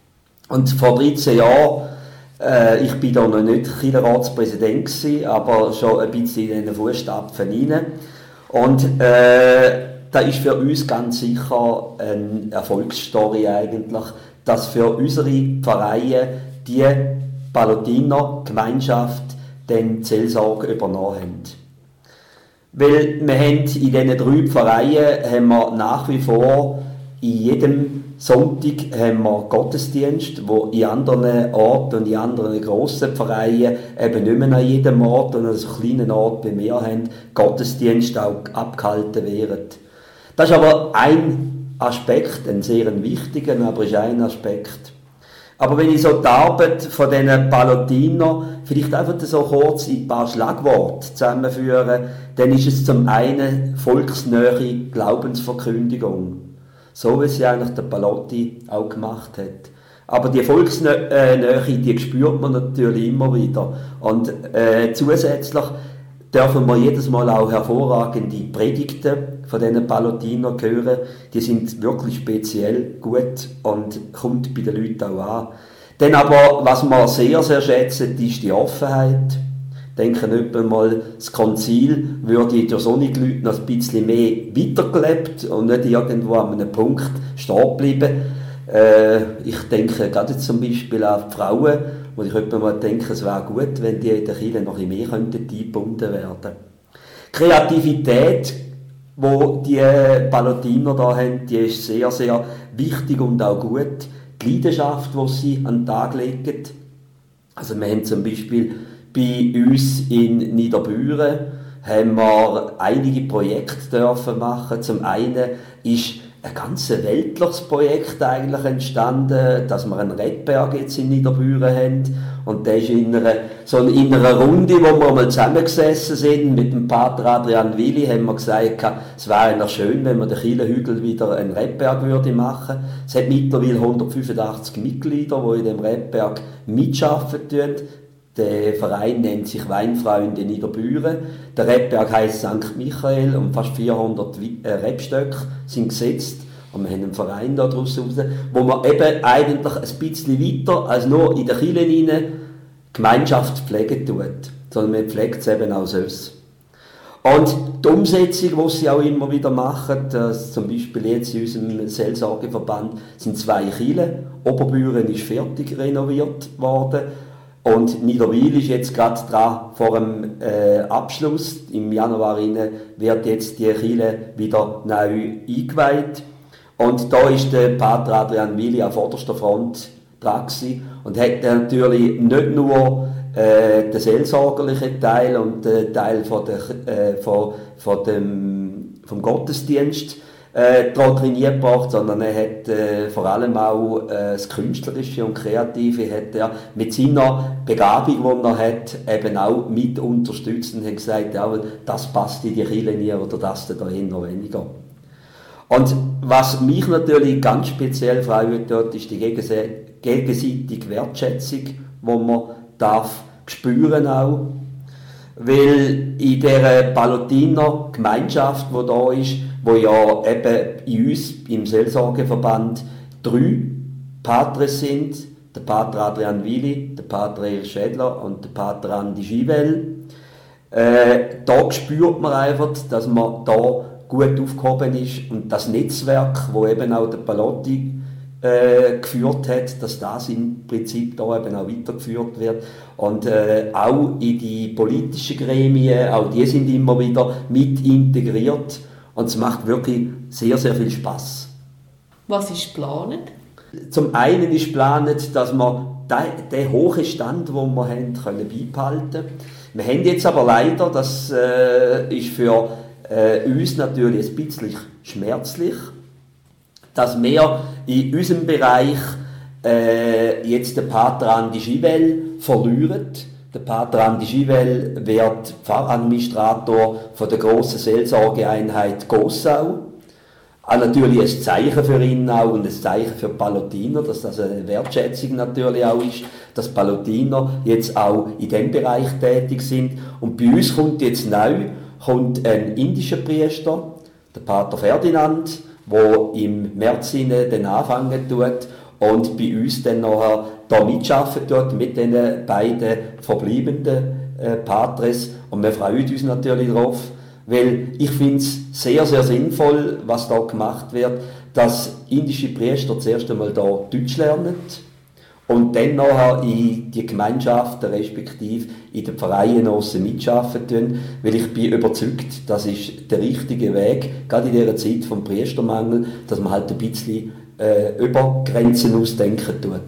Und vor dreizehn Jahren, äh, ich bin da noch nicht Kirchenratspräsident gewesen, aber schon ein bisschen in den Fußstapfen rein. Und äh, das ist für uns ganz sicher eine Erfolgsstory eigentlich, dass für unsere Pfarreien die Pallottiner Gemeinschaft den Seelsorge übernommen haben. Weil wir haben in diesen drei Pfarreien haben wir nach wie vor in jedem Sonntag haben wir Gottesdienst, wo in anderen Orten und in anderen grossen Pfarreien eben nicht mehr an jedem Ort und an so kleinen Ort wie wir haben, Gottesdienst auch abgehalten werden. Das ist aber ein Aspekt, ein sehr wichtiger, aber ist ein Aspekt. Aber wenn ich so die Arbeit von diesen Pallottiner vielleicht einfach so kurz in ein paar Schlagworte zusammenführe, dann ist es zum einen volksnähe Glaubensverkündigung. So wie sie eigentlich der Pallotti auch gemacht hat. Aber die Volksnähe, die spürt man natürlich immer wieder. Und äh, zusätzlich dürfen wir jedes Mal auch hervorragende Predigten von diesen Pallottinern hören. Die sind wirklich speziell gut und kommt bei den Leuten auch an. Dann aber, was wir sehr, sehr schätzen, ist die Offenheit. Denken etwa mal, das Konzil würde durch solche Leute noch ein bisschen mehr weitergelebt und nicht irgendwo an einem Punkt stehen bleiben. Äh, ich denke gerade zum Beispiel an die Frauen, wo ich etwa mal denke, es wäre gut, wenn die in der Kirche noch ein bisschen mehr eingebunden werden könnten. Kreativität, die die Pallottiner da haben, die ist sehr, sehr wichtig und auch gut. Die Leidenschaft, die sie an den Tag legen. Also wir haben zum Beispiel bei uns in Niederbüren haben wir einige Projekte dürfen machen. Zum einen ist ein ganz weltliches Projekt eigentlich entstanden, dass wir einen Rebberg jetzt in Niederbüren haben. Und der ist in einer, so in einer Runde, wo wir mal zusammengesessen sind, mit dem Pater Adrian Willi, haben wir gesagt, es wäre noch schön, wenn wir den Kielenhügel wieder einen Rebberg würde machen. Es hat mittlerweile hundertfünfundachtzig Mitglieder, die in dem Rebberg mitarbeiten. Der Verein nennt sich Weinfreunde Niederbüren. Der Rebberg heisst Sankt Michael und fast vierhundert Rebstöcke sind gesetzt. Und wir haben einen Verein da draus raus, wo man eben eigentlich ein bisschen weiter als nur in den Kirchen rein Gemeinschaft pflegen tut. Sondern man pflegt es eben auch selbst. Und die Umsetzung, die sie auch immer wieder machen, das zum Beispiel jetzt in unserem Seelsorgeverband, sind zwei Kirchen. Oberbüren ist fertig renoviert worden. Und Niederwil ist jetzt gerade dran vor dem äh, Abschluss. Im Januar wird jetzt die Kirche wieder neu eingeweiht. Und da ist der Pater Adrian Willi an vorderster Front dran gewesen und hat natürlich nicht nur äh, den seelsorgerlichen Teil und den Teil von der, äh, von, von dem, vom Gottesdienst äh, daran gebracht, sondern er hat äh, vor allem auch äh, das Künstlerische und Kreative hat er mit seiner Begabung, die er hat, eben auch mit unterstützt und hat gesagt, ja, das passt in die Kirche nie oder das da noch weniger. Und was mich natürlich ganz speziell freut dort, ist die gegenseitige Wertschätzung, die man darf spüren auch. Weil in dieser Pallottiner Gemeinschaft, die da ist, wo ja eben in uns, im Seelsorgeverband, drei Patres sind, der Pater Adrian Willi, der Pater Erich Schädler und der Pater Andi Givel, äh, da spürt man einfach, dass man da gut aufgehoben ist und das Netzwerk, das eben auch der Pallotti äh, geführt hat, dass das im Prinzip da eben auch weitergeführt wird und äh, auch in die politischen Gremien, auch die sind immer wieder mit integriert und es macht wirklich sehr, sehr viel Spaß.
Was ist geplant?
Zum einen ist geplant, dass wir den, den hohen Stand, den wir haben, können beibehalten können. Wir haben jetzt aber leider, das äh, ist für äh, uns natürlich ein bisschen schmerzlich, dass wir in unserem Bereich äh, jetzt den Pater Andi Givel verlieren. Der Pater Andi Givel wird Pfarradministrator von der grossen Seelsorgeeinheit Gossau. Auch natürlich ein Zeichen für ihn auch und ein Zeichen für Pallottiner, dass das eine Wertschätzung natürlich auch ist, dass Pallottiner jetzt auch in diesem Bereich tätig sind. Und bei uns kommt jetzt neu kommt ein indischer Priester, der Pater Ferdinand, der im März den anfangen tut und bei uns dann nachher da mitarbeiten tut mit den beiden verbleibenden äh, Patres. Und wir freuen uns natürlich darauf, weil ich finde es sehr, sehr sinnvoll, was da gemacht wird, dass indische Priester zuerst einmal da Deutsch lernen und dann nachher in die Gemeinschaften respektive in den Vereinen aussen mitarbeiten tun, weil ich bin überzeugt, das ist der richtige Weg, gerade in dieser Zeit vom Priestermangel, dass man halt ein bisschen äh, über Grenzen ausdenken tut.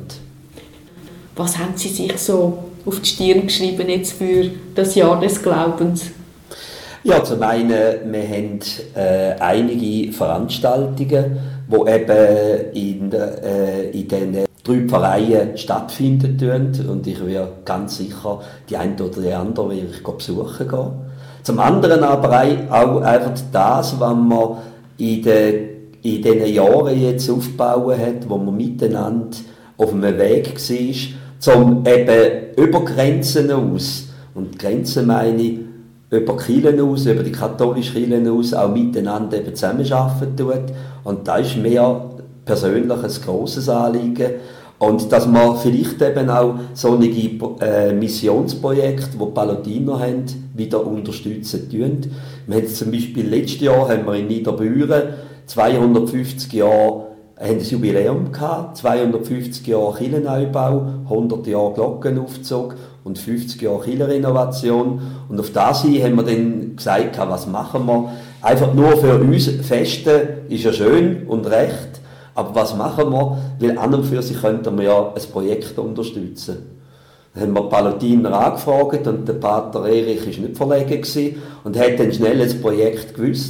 Was haben Sie sich so auf die Stirn geschrieben jetzt für das Jahr des Glaubens?
Ja, zum einen, wir haben äh, einige Veranstaltungen, die eben in, äh, in den drei Pfarreien stattfinden tun und ich werde ganz sicher die eine oder die andere werde ich besuchen gehen. Zum anderen aber auch einfach das, was man in den in diesen Jahren jetzt aufgebaut hat, wo man miteinander auf einem Weg war, um eben über Grenzen aus, und Grenzen meine ich, über die Kirchen aus, über die katholische Kirchen aus, auch miteinander eben zusammenarbeiten tut. Und das ist mir persönlich ein grosses Anliegen. Und dass man vielleicht eben auch solche äh, Missionsprojekte, die Pallottiner haben, wieder unterstützen tun. Wir haben zum Beispiel letztes Jahr haben wir in Niederbüren zweihundertfünfzig Jahre haben ein Jubiläum gehabt, zweihundertfünfzig Jahre Kirchenneubau, hundert Jahre Glockenaufzug und fünfzig Jahre Kirchenrenovation. Und auf das hin haben wir dann gesagt, was machen wir? Einfach nur für uns Feste ist ja schön und recht, aber was machen wir? Weil an und für sich könnten wir ja ein Projekt unterstützen. Dann haben wir Pallottiner angefragt und der Pater Erich war nicht verlegen gewesen und hat dann schnell ein Projekt gewusst.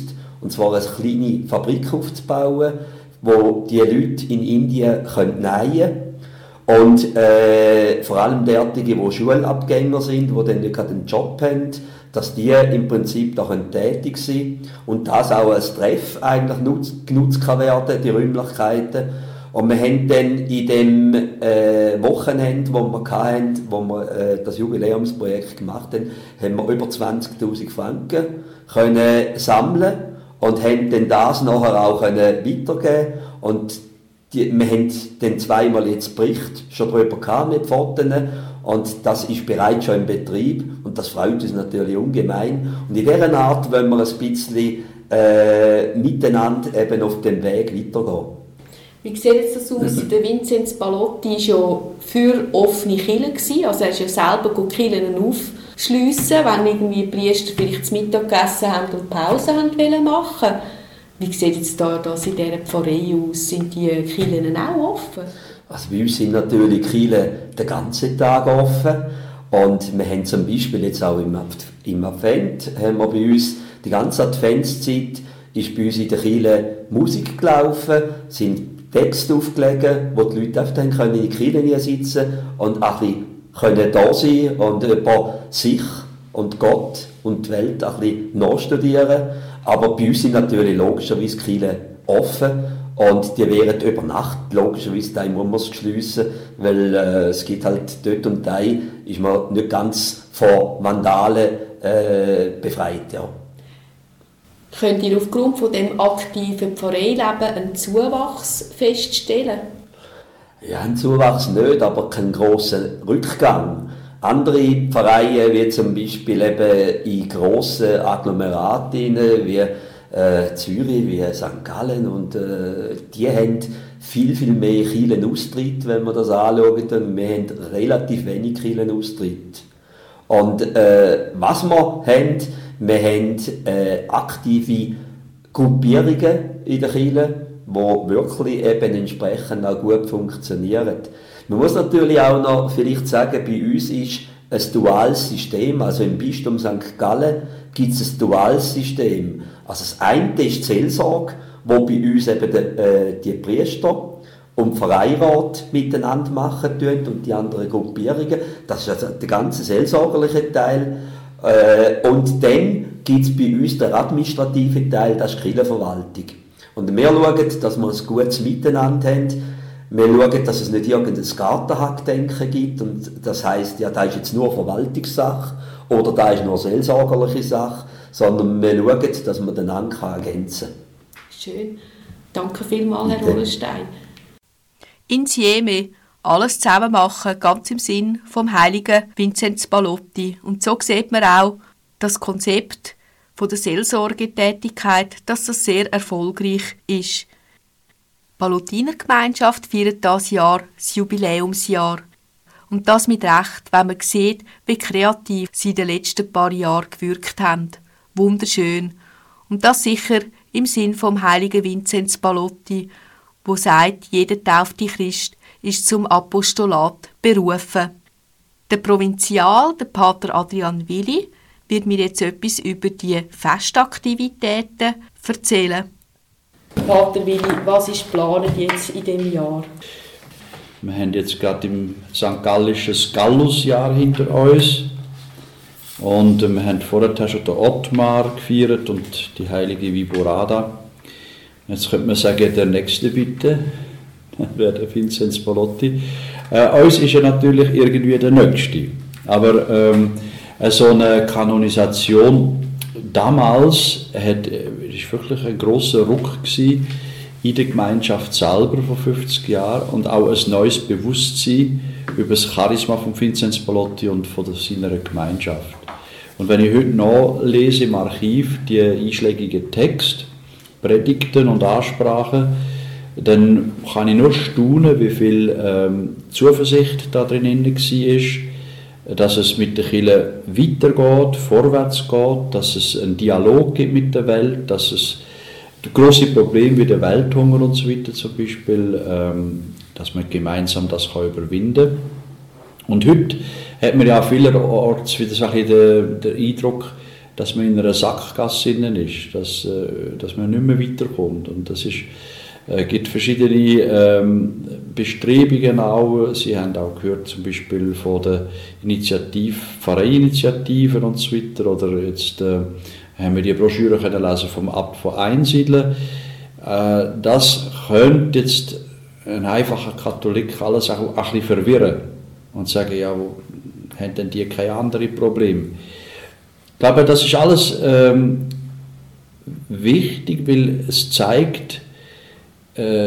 und zwar eine kleine Fabrik aufzubauen, wo die Leute in Indien können nähen können. Und äh, vor allem derartige, die Schulabgänger sind, die dann nicht einen Job haben, dass die im Prinzip da tätig sein können und das auch als Treff eigentlich nutz, genutzt kann werden, die Räumlichkeiten. Und wir haben dann in dem äh, Wochenende, wo wir hatten, wo wir äh, das Jubiläumsprojekt gemacht haben, haben wir über zwanzigtausend Franken können sammeln und haben dann das nachher auch können weitergeben. Und die, wir haben dann zweimal jetzt Bericht schon darüber gehabt mit Fotos und das ist bereits schon im Betrieb und das freut uns natürlich ungemein. Und in dieser Art wollen wir ein bisschen äh, miteinander eben auf dem Weg weitergehen.
Wie sieht jetzt das aus? Der Vinzenz Pallotti war ja für offene Kirchen, also er ist ja selber die Kirchen aufschliessen, wenn irgendwie die Priester vielleicht zu Mittag gegessen haben und Pause haben machen wollten. Wie sieht jetzt da das in dieser Pfarrei aus? Sind die Kirchen auch offen?
Also bei uns sind natürlich die Kirchen den ganzen Tag offen und wir haben zum Beispiel jetzt auch im, im Advent, haben wir bei uns die ganze Adventszeit ist bei uns in der Kirche Musik gelaufen, sind Texte aufgelegt, wo die Leute einfach können in die Kirche sitzen und ein bisschen können da sein und über sich und Gott und die Welt ein bisschen nachstudieren. Aber bei uns sind natürlich logischerweise die Kirchen offen und die wären über Nacht logischerweise, da muss man es schliessen, weil äh, es gibt halt dort und da ist man nicht ganz von Vandalen äh, befreit. Ja.
Könnt ihr aufgrund von dem aktiven Pfarreileben einen Zuwachs feststellen?
Ja, einen Zuwachs nicht, aber keinen grossen Rückgang. Andere Pfarreien, wie zum Beispiel eben in grossen Agglomeraten wie äh, Zürich, wie Sankt Gallen, und äh, die haben viel, viel mehr Kirchenaustritt, wenn man das anschaut, und wir haben relativ wenig Kirchenaustritt. Und äh, was wir haben, wir haben äh, aktive Gruppierungen in der Kirche, die wirklich eben entsprechend auch gut funktionieren. Man muss natürlich auch noch vielleicht sagen, bei uns ist ein duales System, also im Bistum Sankt Gallen gibt es ein duales System. Also das eine ist die Seelsorge, wo bei uns eben die, äh, die Priester und Pfarreirat miteinander machen tun und die anderen Gruppierungen. Das ist also der ganze seelsorgerliche Teil. Äh, und dann gibt es bei uns den administrativen Teil, das ist die Kirchenverwaltung. Und wir schauen, dass wir ein gutes Miteinander haben. Wir schauen, dass es nicht irgendein Gartenhackdenken gibt und das heisst, ja, das ist jetzt nur Verwaltungssache oder das ist nur seelsorgerliche Sache, sondern wir schauen, dass man den einander ergänzen kann.
Schön. Danke vielmals, Herr Hollenstein.
Insieme, alles zusammen machen, ganz im Sinn vom heiligen Vinzenz Pallotti. Und so sieht man auch das Konzept von der Seelsorgetätigkeit, dass das sehr erfolgreich ist. Die Pallottinergemeinschaft feiert dieses Jahr das Jubiläumsjahr. Und das mit Recht, wenn man sieht, wie kreativ sie in den letzten paar Jahren gewirkt haben. Wunderschön. Und das sicher im Sinn vom heiligen Vinzenz Pallotti, wo sagt, jeder taufte Christ ist zum Apostolat berufen. Der Provinzial, der Pater Adrian Willi, wird mir jetzt etwas über die Festaktivitäten erzählen.
Pater Willi, was ist geplant jetzt in diesem Jahr?
Wir haben jetzt gerade im Sankt Gallischen Gallusjahr hinter uns. Und wir haben vorher schon den Ottmar gefeiert und die heilige Viborada. Jetzt könnte man sagen, der nächste bitte, wäre der Vinzenz Pallotti. Äh, uns ist er natürlich irgendwie der nächste. Aber ähm, so eine Kanonisation damals hat, ist wirklich ein grosser Ruck gewesen in der Gemeinschaft selber vor fünfzig Jahren und auch ein neues Bewusstsein über das Charisma von Vinzenz Pallotti und von seiner Gemeinschaft. Und wenn ich heute nachlese im Archiv die einschlägigen Texte, Predigten und Ansprachen, dann kann ich nur staunen, wie viel ähm, Zuversicht da drin war, dass es mit der Kirche weitergeht, vorwärts geht, dass es einen Dialog gibt mit der Welt, dass es grosse Probleme wie der Welthunger und so weiter zum Beispiel, ähm, dass man gemeinsam das kann überwinden kann. Und heute hat man ja vielerorts wieder so ein bisschen den, den Eindruck, dass man in einer Sackgasse ist, dass, äh, dass man nicht mehr weiterkommt. Und das ist, äh, gibt verschiedene ähm, Bestrebungen auch. Sie haben auch gehört zum Beispiel von den Initiativ, Pfarreiinitiativen und so weiter. Oder jetzt äh, haben wir die Broschüre können lesen vom Abt von Einsiedeln. Äh, das könnte jetzt ein einfacher Katholik alles auch ein bisschen verwirren und sagen, ja, wo haben denn die keine anderen Probleme? Ich glaube, das ist alles ähm, wichtig, weil es zeigt, äh,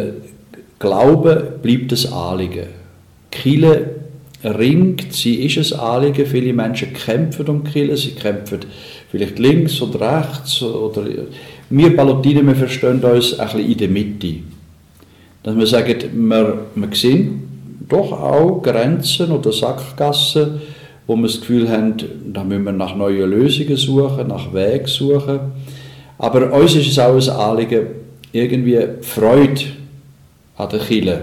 Glaube bleibt ein Anliegen. Die Kirche ringt, sie ist ein Anliegen, viele Menschen kämpfen um die Kirche, sie kämpfen vielleicht links oder rechts. Oder wir Pallottiner, wir verstehen uns ein bisschen in der Mitte. Dass wir sagen, wir, wir sehen doch auch Grenzen oder Sackgassen, wo wir das Gefühl haben, da müssen wir nach neuen Lösungen suchen, nach Wegen suchen. Aber uns ist es auch ein Anliegen, irgendwie Freude an der Kirche,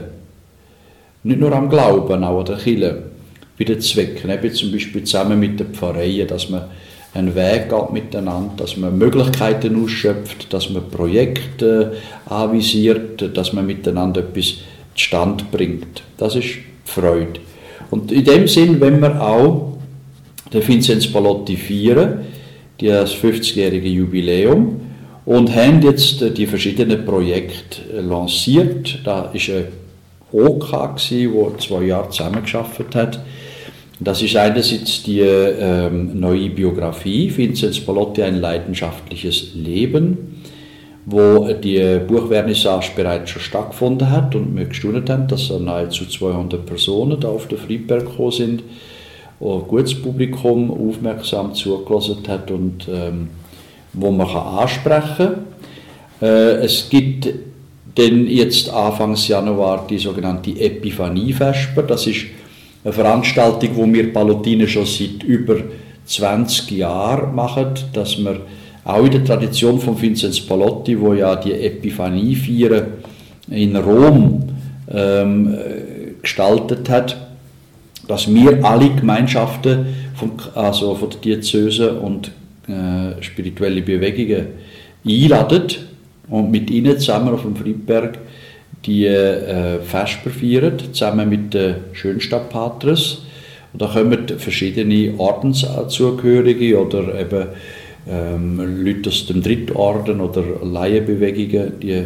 nicht nur am Glauben, auch an der Kirche, wieder zu wecken. Eben zum Beispiel zusammen mit den Pfarreien, dass man einen Weg geht miteinander, dass man Möglichkeiten ausschöpft, dass man Projekte anvisiert, dass man miteinander etwas zustande bringt. Das ist Freude. Und in dem Sinn, wenn wir auch den Vinzenz Pallotti feiern, das fünfzigjährige Jubiläum, und haben jetzt die verschiedenen Projekte lanciert. Da war ein O K, der zwei Jahre zusammengearbeitet hat. Das ist einerseits die ähm, neue Biografie, Vinzenz Pallotti, ein leidenschaftliches Leben, wo die Buchvernissage bereits schon stattgefunden hat und wir gestaunt haben, dass so nahezu zweihundert Personen da auf den Friedberg gekommen sind, wo ein gutes Publikum aufmerksam zugelassen hat und ähm, wo man kann ansprechen kann. Äh, es gibt dann jetzt Anfang Januar die sogenannte Epiphanie-Vesper. Das ist eine Veranstaltung, die wir Pallottiner schon seit über zwanzig Jahren machen, dass wir auch in der Tradition von Vinzenz Pallotti, wo ja die Epiphanie feiern in Rom ähm, gestaltet hat, dass wir alle Gemeinschaften von, also von der Diözese und äh, spirituelle Bewegungen einladen und mit ihnen zusammen auf dem Friedberg die äh, Vesper feiern, zusammen mit den Schönstadtpatres. Und da kommen verschiedene Ordenszugehörige oder eben ähm, Leute aus dem Drittorden oder Laienbewegungen, die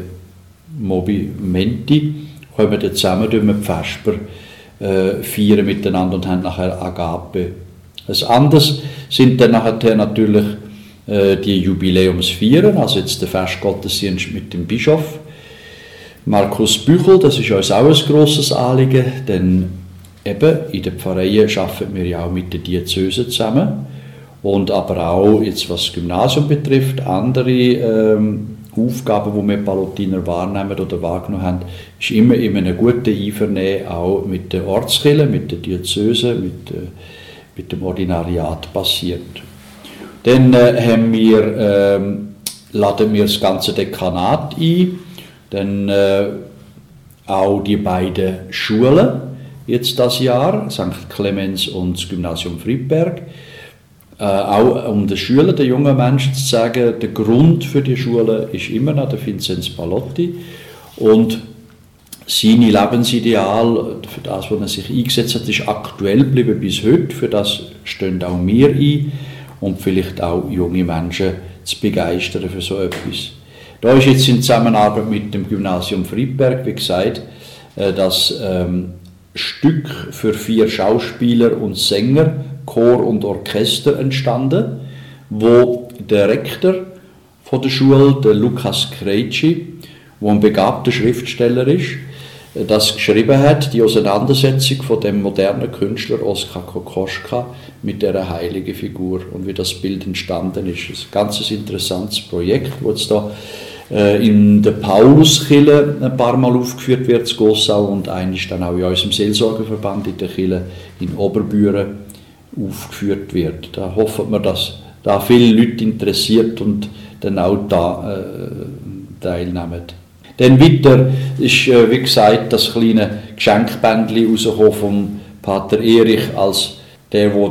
Movimenti, kommen dann zusammen durch die Vesper äh, feiern miteinander und haben nachher Agape. Das anderes sind dann nachher natürlich äh, die Jubiläumsfeiern, also jetzt der Festgottesdienst mit dem Bischof Markus Büchel. Das ist uns auch ein grosses Anliegen, denn eben in den Pfarreien arbeiten wir ja auch mit den Diözesen zusammen und aber auch, jetzt was das Gymnasium betrifft, andere ähm, Aufgaben, die wir Pallottiner wahrnehmen oder wahrgenommen haben, ist immer in einem guten Einvernehmen auch mit den Ortskirchen, mit den Diözesen, mit, äh, mit dem Ordinariat passiert. Dann äh, haben wir, ähm, laden wir das ganze Dekanat ein, dann äh, auch die beiden Schulen jetzt das Jahr, Sankt Clemens und das Gymnasium Friedberg, äh, auch um den Schülern, den jungen Menschen zu sagen, der Grund für die Schule ist immer noch der Vinzenz Pallotti und seine Lebensideal, für das, was er sich eingesetzt hat, ist aktuell geblieben bis heute, für das stehen auch wir ein und vielleicht auch junge Menschen zu begeistern für so etwas. Da ist jetzt in Zusammenarbeit mit dem Gymnasium Friedberg, wie gesagt, das ähm, Stück für vier Schauspieler und Sänger, Chor und Orchester entstanden, wo der Rektor von der Schule, der Lukas Krejci, der ein begabter Schriftsteller ist, das geschrieben hat, die Auseinandersetzung von dem modernen Künstler Oskar Kokoschka mit dieser heiligen Figur und wie das Bild entstanden ist. Ein ganz interessantes Projekt, das jetzt da äh, in der Pauluskirche ein paar Mal aufgeführt wird, in Gossau, und eines dann auch in unserem Seelsorgeverband in der Kirche in Oberbüren aufgeführt wird. Da hoffen wir, dass da viele Leute interessiert und dann auch da äh, teilnehmen. Dann weiter ist, äh, wie gesagt, das kleine Geschenkbändchen rausgekommen vom Pater Erich als der, der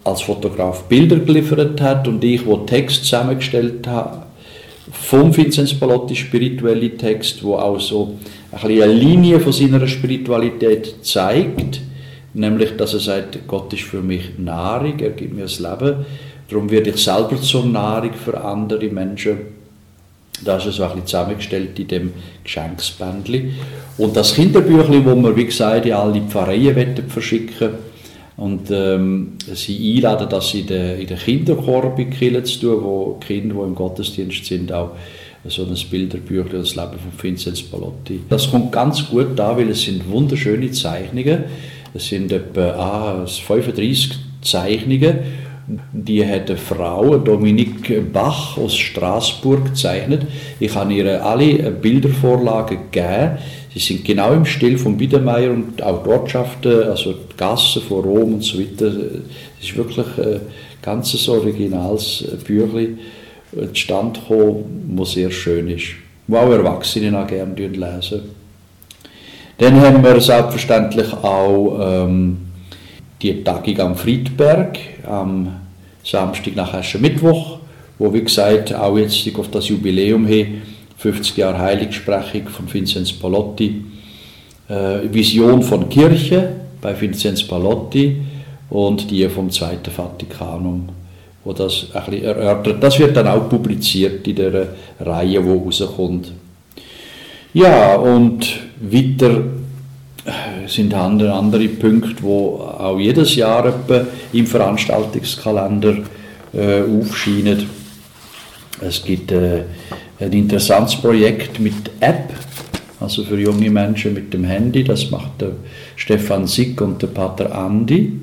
als Fotograf Bilder geliefert hat und ich, wo Text zusammengestellt habe, vom Vinzenz Pallotti spirituelle Text, wo auch so ein bisschen eine Linie von seiner Spiritualität zeigt, nämlich, dass er sagt, Gott ist für mich Nahrung, er gibt mir das Leben, darum werde ich selber zur Nahrung für andere Menschen. Das ist so ein bisschen zusammengestellt in dem Geschenksbändli. Und das Kinderbüchlein, das wir, wie gesagt, in alle Pfarreien verschicken und ähm, sie einladen, das in den, in den Kinderkorb in die Kirche zu tun, wo die Kinder, die im Gottesdienst sind, auch so ein Bilderbüchlein, das Leben von Vinzenz Pallotti. Das kommt ganz gut an, weil es sind wunderschöne Zeichnungen. Es sind etwa ah, fünfunddreissig Zeichnungen. Die hat eine Frau, Dominique Bach aus Straßburg, gezeichnet. Ich habe ihr alle Bildervorlagen gegeben. Sie sind genau im Stil von Biedermeier und auch die Ortschaften, also die Gassen von Rom und so weiter. Es ist wirklich ein ganz originales Büchlein zustande gekommen, das sehr schön ist, wo auch Erwachsene auch gerne lesen. Dann haben wir selbstverständlich auch ähm, die Tagung am Friedberg, am Samstag nach Aschermittwoch, wo, wie gesagt, auch jetzt auf das Jubiläum hin, fünfzig Jahre Heiligsprechung von Vinzenz Pallotti, äh, Vision von Kirche bei Vinzenz Pallotti und die vom Zweiten Vatikanum, wo das ein bisschen erörtert. Das wird dann auch publiziert in der Reihe, die rauskommt. Ja, und weiter sind andere, andere Punkte, die auch jedes Jahr etwa im Veranstaltungskalender äh, aufscheinen. Es gibt äh, ein interessantes Projekt mit App, also für junge Menschen mit dem Handy. Das macht der Stefan Sick und der Pater Andi,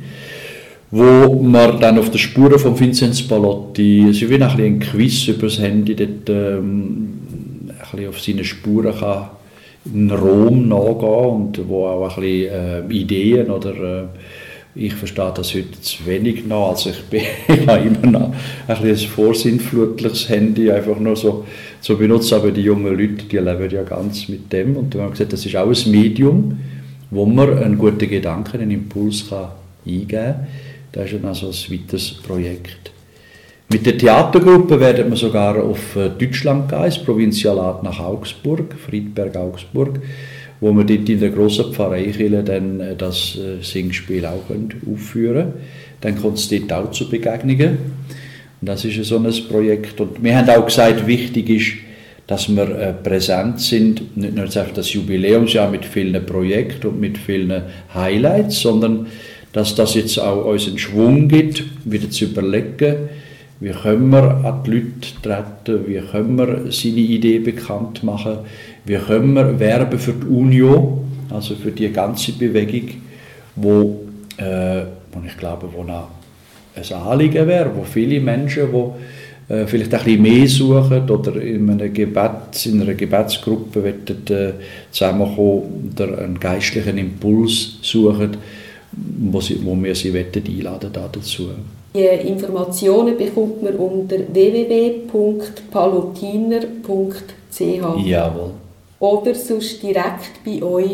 wo man dann auf der Spuren von Vinzenz Pallotti, es ist wie ein, ein Quiz über das Handy, dort ähm, ein bisschen auf seine Spuren kann in Rom nachgehen und wo auch ein bisschen äh, Ideen oder äh, ich verstehe das heute zu wenig nach, also ich bin ich habe immer noch ein, ein vorsinnflutliches Handy einfach nur so, so benutzt, aber die jungen Leute, die leben ja ganz mit dem und wir haben gesagt, das ist auch ein Medium, wo man einen guten Gedanken, einen Impuls kann eingeben kann. Das ist dann also ein weiteres Projekt. Mit der Theatergruppe werden wir sogar auf Deutschland gehen, ins Provinzialat nach Augsburg, Friedberg-Augsburg, wo wir dort in der grossen Pfarreikirche dann das Singspiel auch aufführen können. Dann kommt es dort auch zu Begegnungen. Und das ist so ein Projekt. Und wir haben auch gesagt, wichtig ist, dass wir präsent sind, nicht nur einfach das Jubiläumsjahr mit vielen Projekten und mit vielen Highlights, sondern dass das jetzt auch uns einen Schwung gibt, wieder zu überlegen, wie können wir an die Leute treten, wie können wir seine Idee bekannt machen, wie können wir werben für die UNIO, also für die ganze Bewegung, wo, äh, wo ich glaube, wo noch ein Anliegen wäre, wo viele Menschen, die äh, vielleicht ein bisschen mehr suchen oder in einer, Gebet, in einer Gebetsgruppe wollen, äh, zusammenkommen oder einen geistlichen Impuls suchen, wo, sie, wo wir sie einladen dazu.
Die Informationen bekommt man unter w w w punkt pallottiner punkt c h.
Jawohl.
Oder sonst direkt bei euch?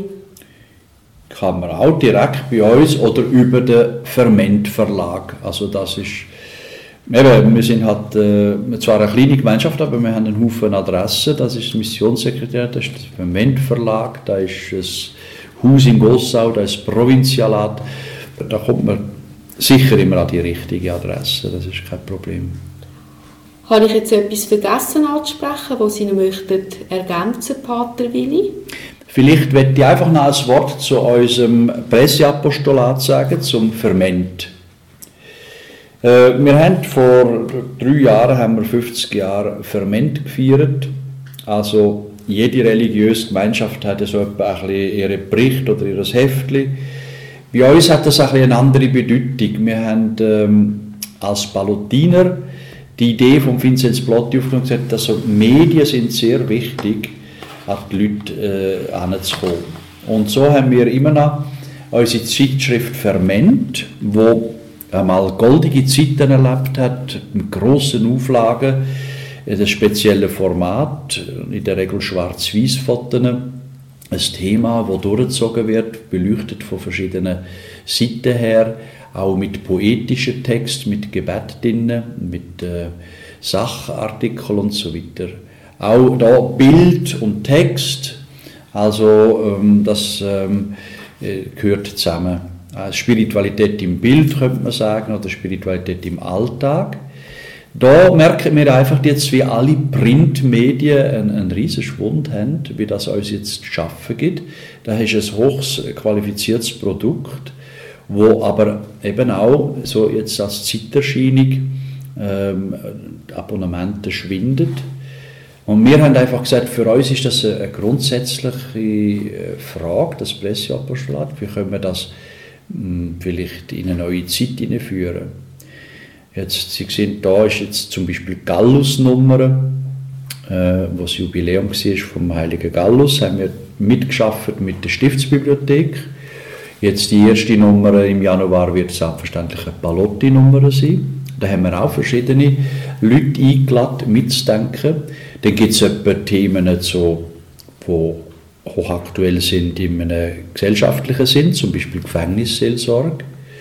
Kann man auch direkt bei uns oder über den Ferment Verlag. Also das ist, eben, wir sind halt äh, zwar eine kleine Gemeinschaft, aber wir haben einen Haufen Adressen. Das ist das Missionssekretariat, das ist der Ferment Verlag, da ist das Haus in Gossau, da ist das Provinzialat. Da kommt man sicher immer an die richtige Adresse, das ist kein Problem.
Habe ich jetzt etwas vergessen anzusprechen, was Sie noch möchten ergänzen, Pater Willi?
Vielleicht möchte ich einfach noch ein Wort zu unserem Presseapostolat sagen, zum Ferment. Äh, wir haben vor drei Jahren haben wir fünfzig Jahre Ferment gefeiert. Also jede religiöse Gemeinschaft hat so etwa ein bisschen ihren Bericht oder ihr Heftchen. Bei uns hat das ein eine andere Bedeutung. Wir haben ähm, als Pallottiner die Idee von Vinzenz Pallotti aufgenommen und gesagt, dass also Medien sind sehr wichtig, an die Leute äh, heranzukommen. Und so haben wir immer noch unsere Zeitschrift Ferment, die einmal goldige Zeiten erlebt hat, mit grossen Auflagen, in einem speziellen Format, in der Regel Schwarz-Weiß-Fotos. ein Thema, das durchgezogen wird, beleuchtet von verschiedenen Seiten her, auch mit poetischen Texten, mit Gebet drinnen, mit äh, Sachartikeln und so weiter. Auch da Bild und Text, also ähm, das ähm, gehört zusammen. Spiritualität im Bild, könnte man sagen, oder Spiritualität im Alltag. Da merken wir einfach jetzt, wie alle Printmedien einen, einen riesen Schwund haben, wie das uns jetzt zu schaffen gibt. Da ist ein hoch qualifiziertes Produkt, wo aber eben auch so jetzt als Zeiterscheinung ähm, Abonnementen schwindet. Und wir haben einfach gesagt, für uns ist das eine grundsätzliche Frage, das Presseapostolat. Wie können wir das mh, vielleicht in eine neue Zeit hineinführen? Jetzt, Sie sehen, da ist jetzt zum Beispiel Gallus-Nummer, äh, wo das Jubiläum war vom heiligen Gallus, haben wir mitgeschafft mit der Stiftsbibliothek. Jetzt die erste Nummer im Januar wird selbstverständlich eine Palotti-Nummer sein. Da haben wir auch verschiedene Leute eingeladen, mitzudenken. Dann gibt es etwa Themen, so, die hochaktuell sind in einem gesellschaftlichen Sinn, zum Beispiel Gefängnisseelsorge.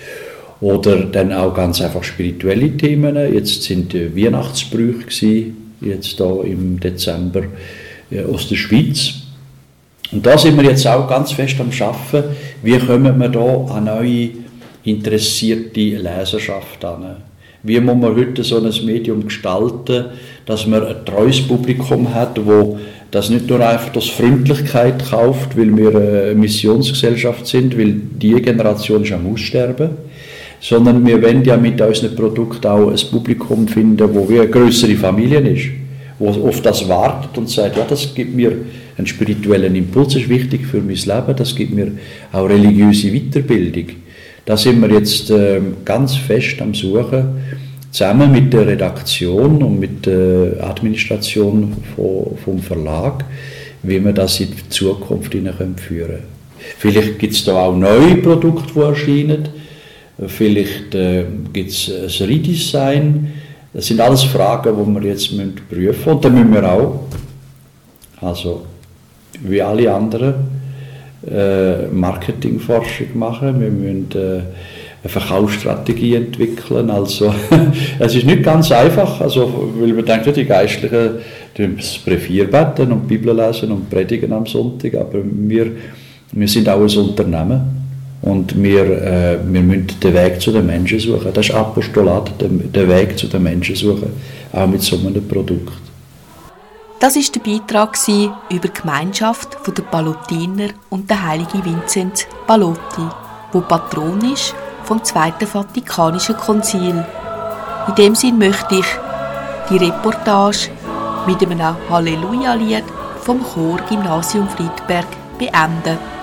Oder dann auch ganz einfach spirituelle Themen. Jetzt sind die Weihnachtsbrüche jetzt da im Dezember aus der Schweiz. Und da sind wir jetzt auch ganz fest am Arbeiten. Wie kommen wir da an neue interessierte Leserschaft an? Wie muss man heute so ein Medium gestalten, dass man ein treues Publikum hat, wo das nicht nur einfach aus Freundlichkeit kauft, weil wir eine Missionsgesellschaft sind, weil die Generation ist am Aussterben, sondern wir wollen ja mit unseren Produkten auch ein Publikum finden, wo wie eine grössere Familie ist, wo auf das wartet und sagt, ja, das gibt mir einen spirituellen Impuls, das ist wichtig für mein Leben, das gibt mir auch religiöse Weiterbildung. Da sind wir jetzt äh, ganz fest am Suchen, zusammen mit der Redaktion und mit der Administration von, vom Verlag, wie wir das in die Zukunft führen können. Vielleicht gibt es da auch neue Produkte, die erscheinen. Vielleicht äh, gibt es ein Redesign. Das sind alles Fragen, die wir jetzt prüfen müssen. Und dann müssen wir auch, also wie alle anderen, äh, Marketingforschung machen. Wir müssen äh, eine Verkaufsstrategie entwickeln. Also, es ist nicht ganz einfach, also, weil man denkt, ja, die Geistlichen das Brevier beten und die Bibel lesen und predigen am Sonntag, aber wir, wir sind auch ein Unternehmen. Und wir, äh, wir müssen den Weg zu den Menschen suchen. Das ist Apostolat, den, den Weg zu den Menschen suchen, auch mit so einem Produkt.
Das war der Beitrag über die Gemeinschaft der Pallottiner und der heilige Vinzenz Pallotti, der Patron ist vom Zweiten Vatikanischen Konzil. In dem Sinn möchte ich die Reportage mit einem Halleluja-Lied vom Chor Gymnasium Friedberg beenden.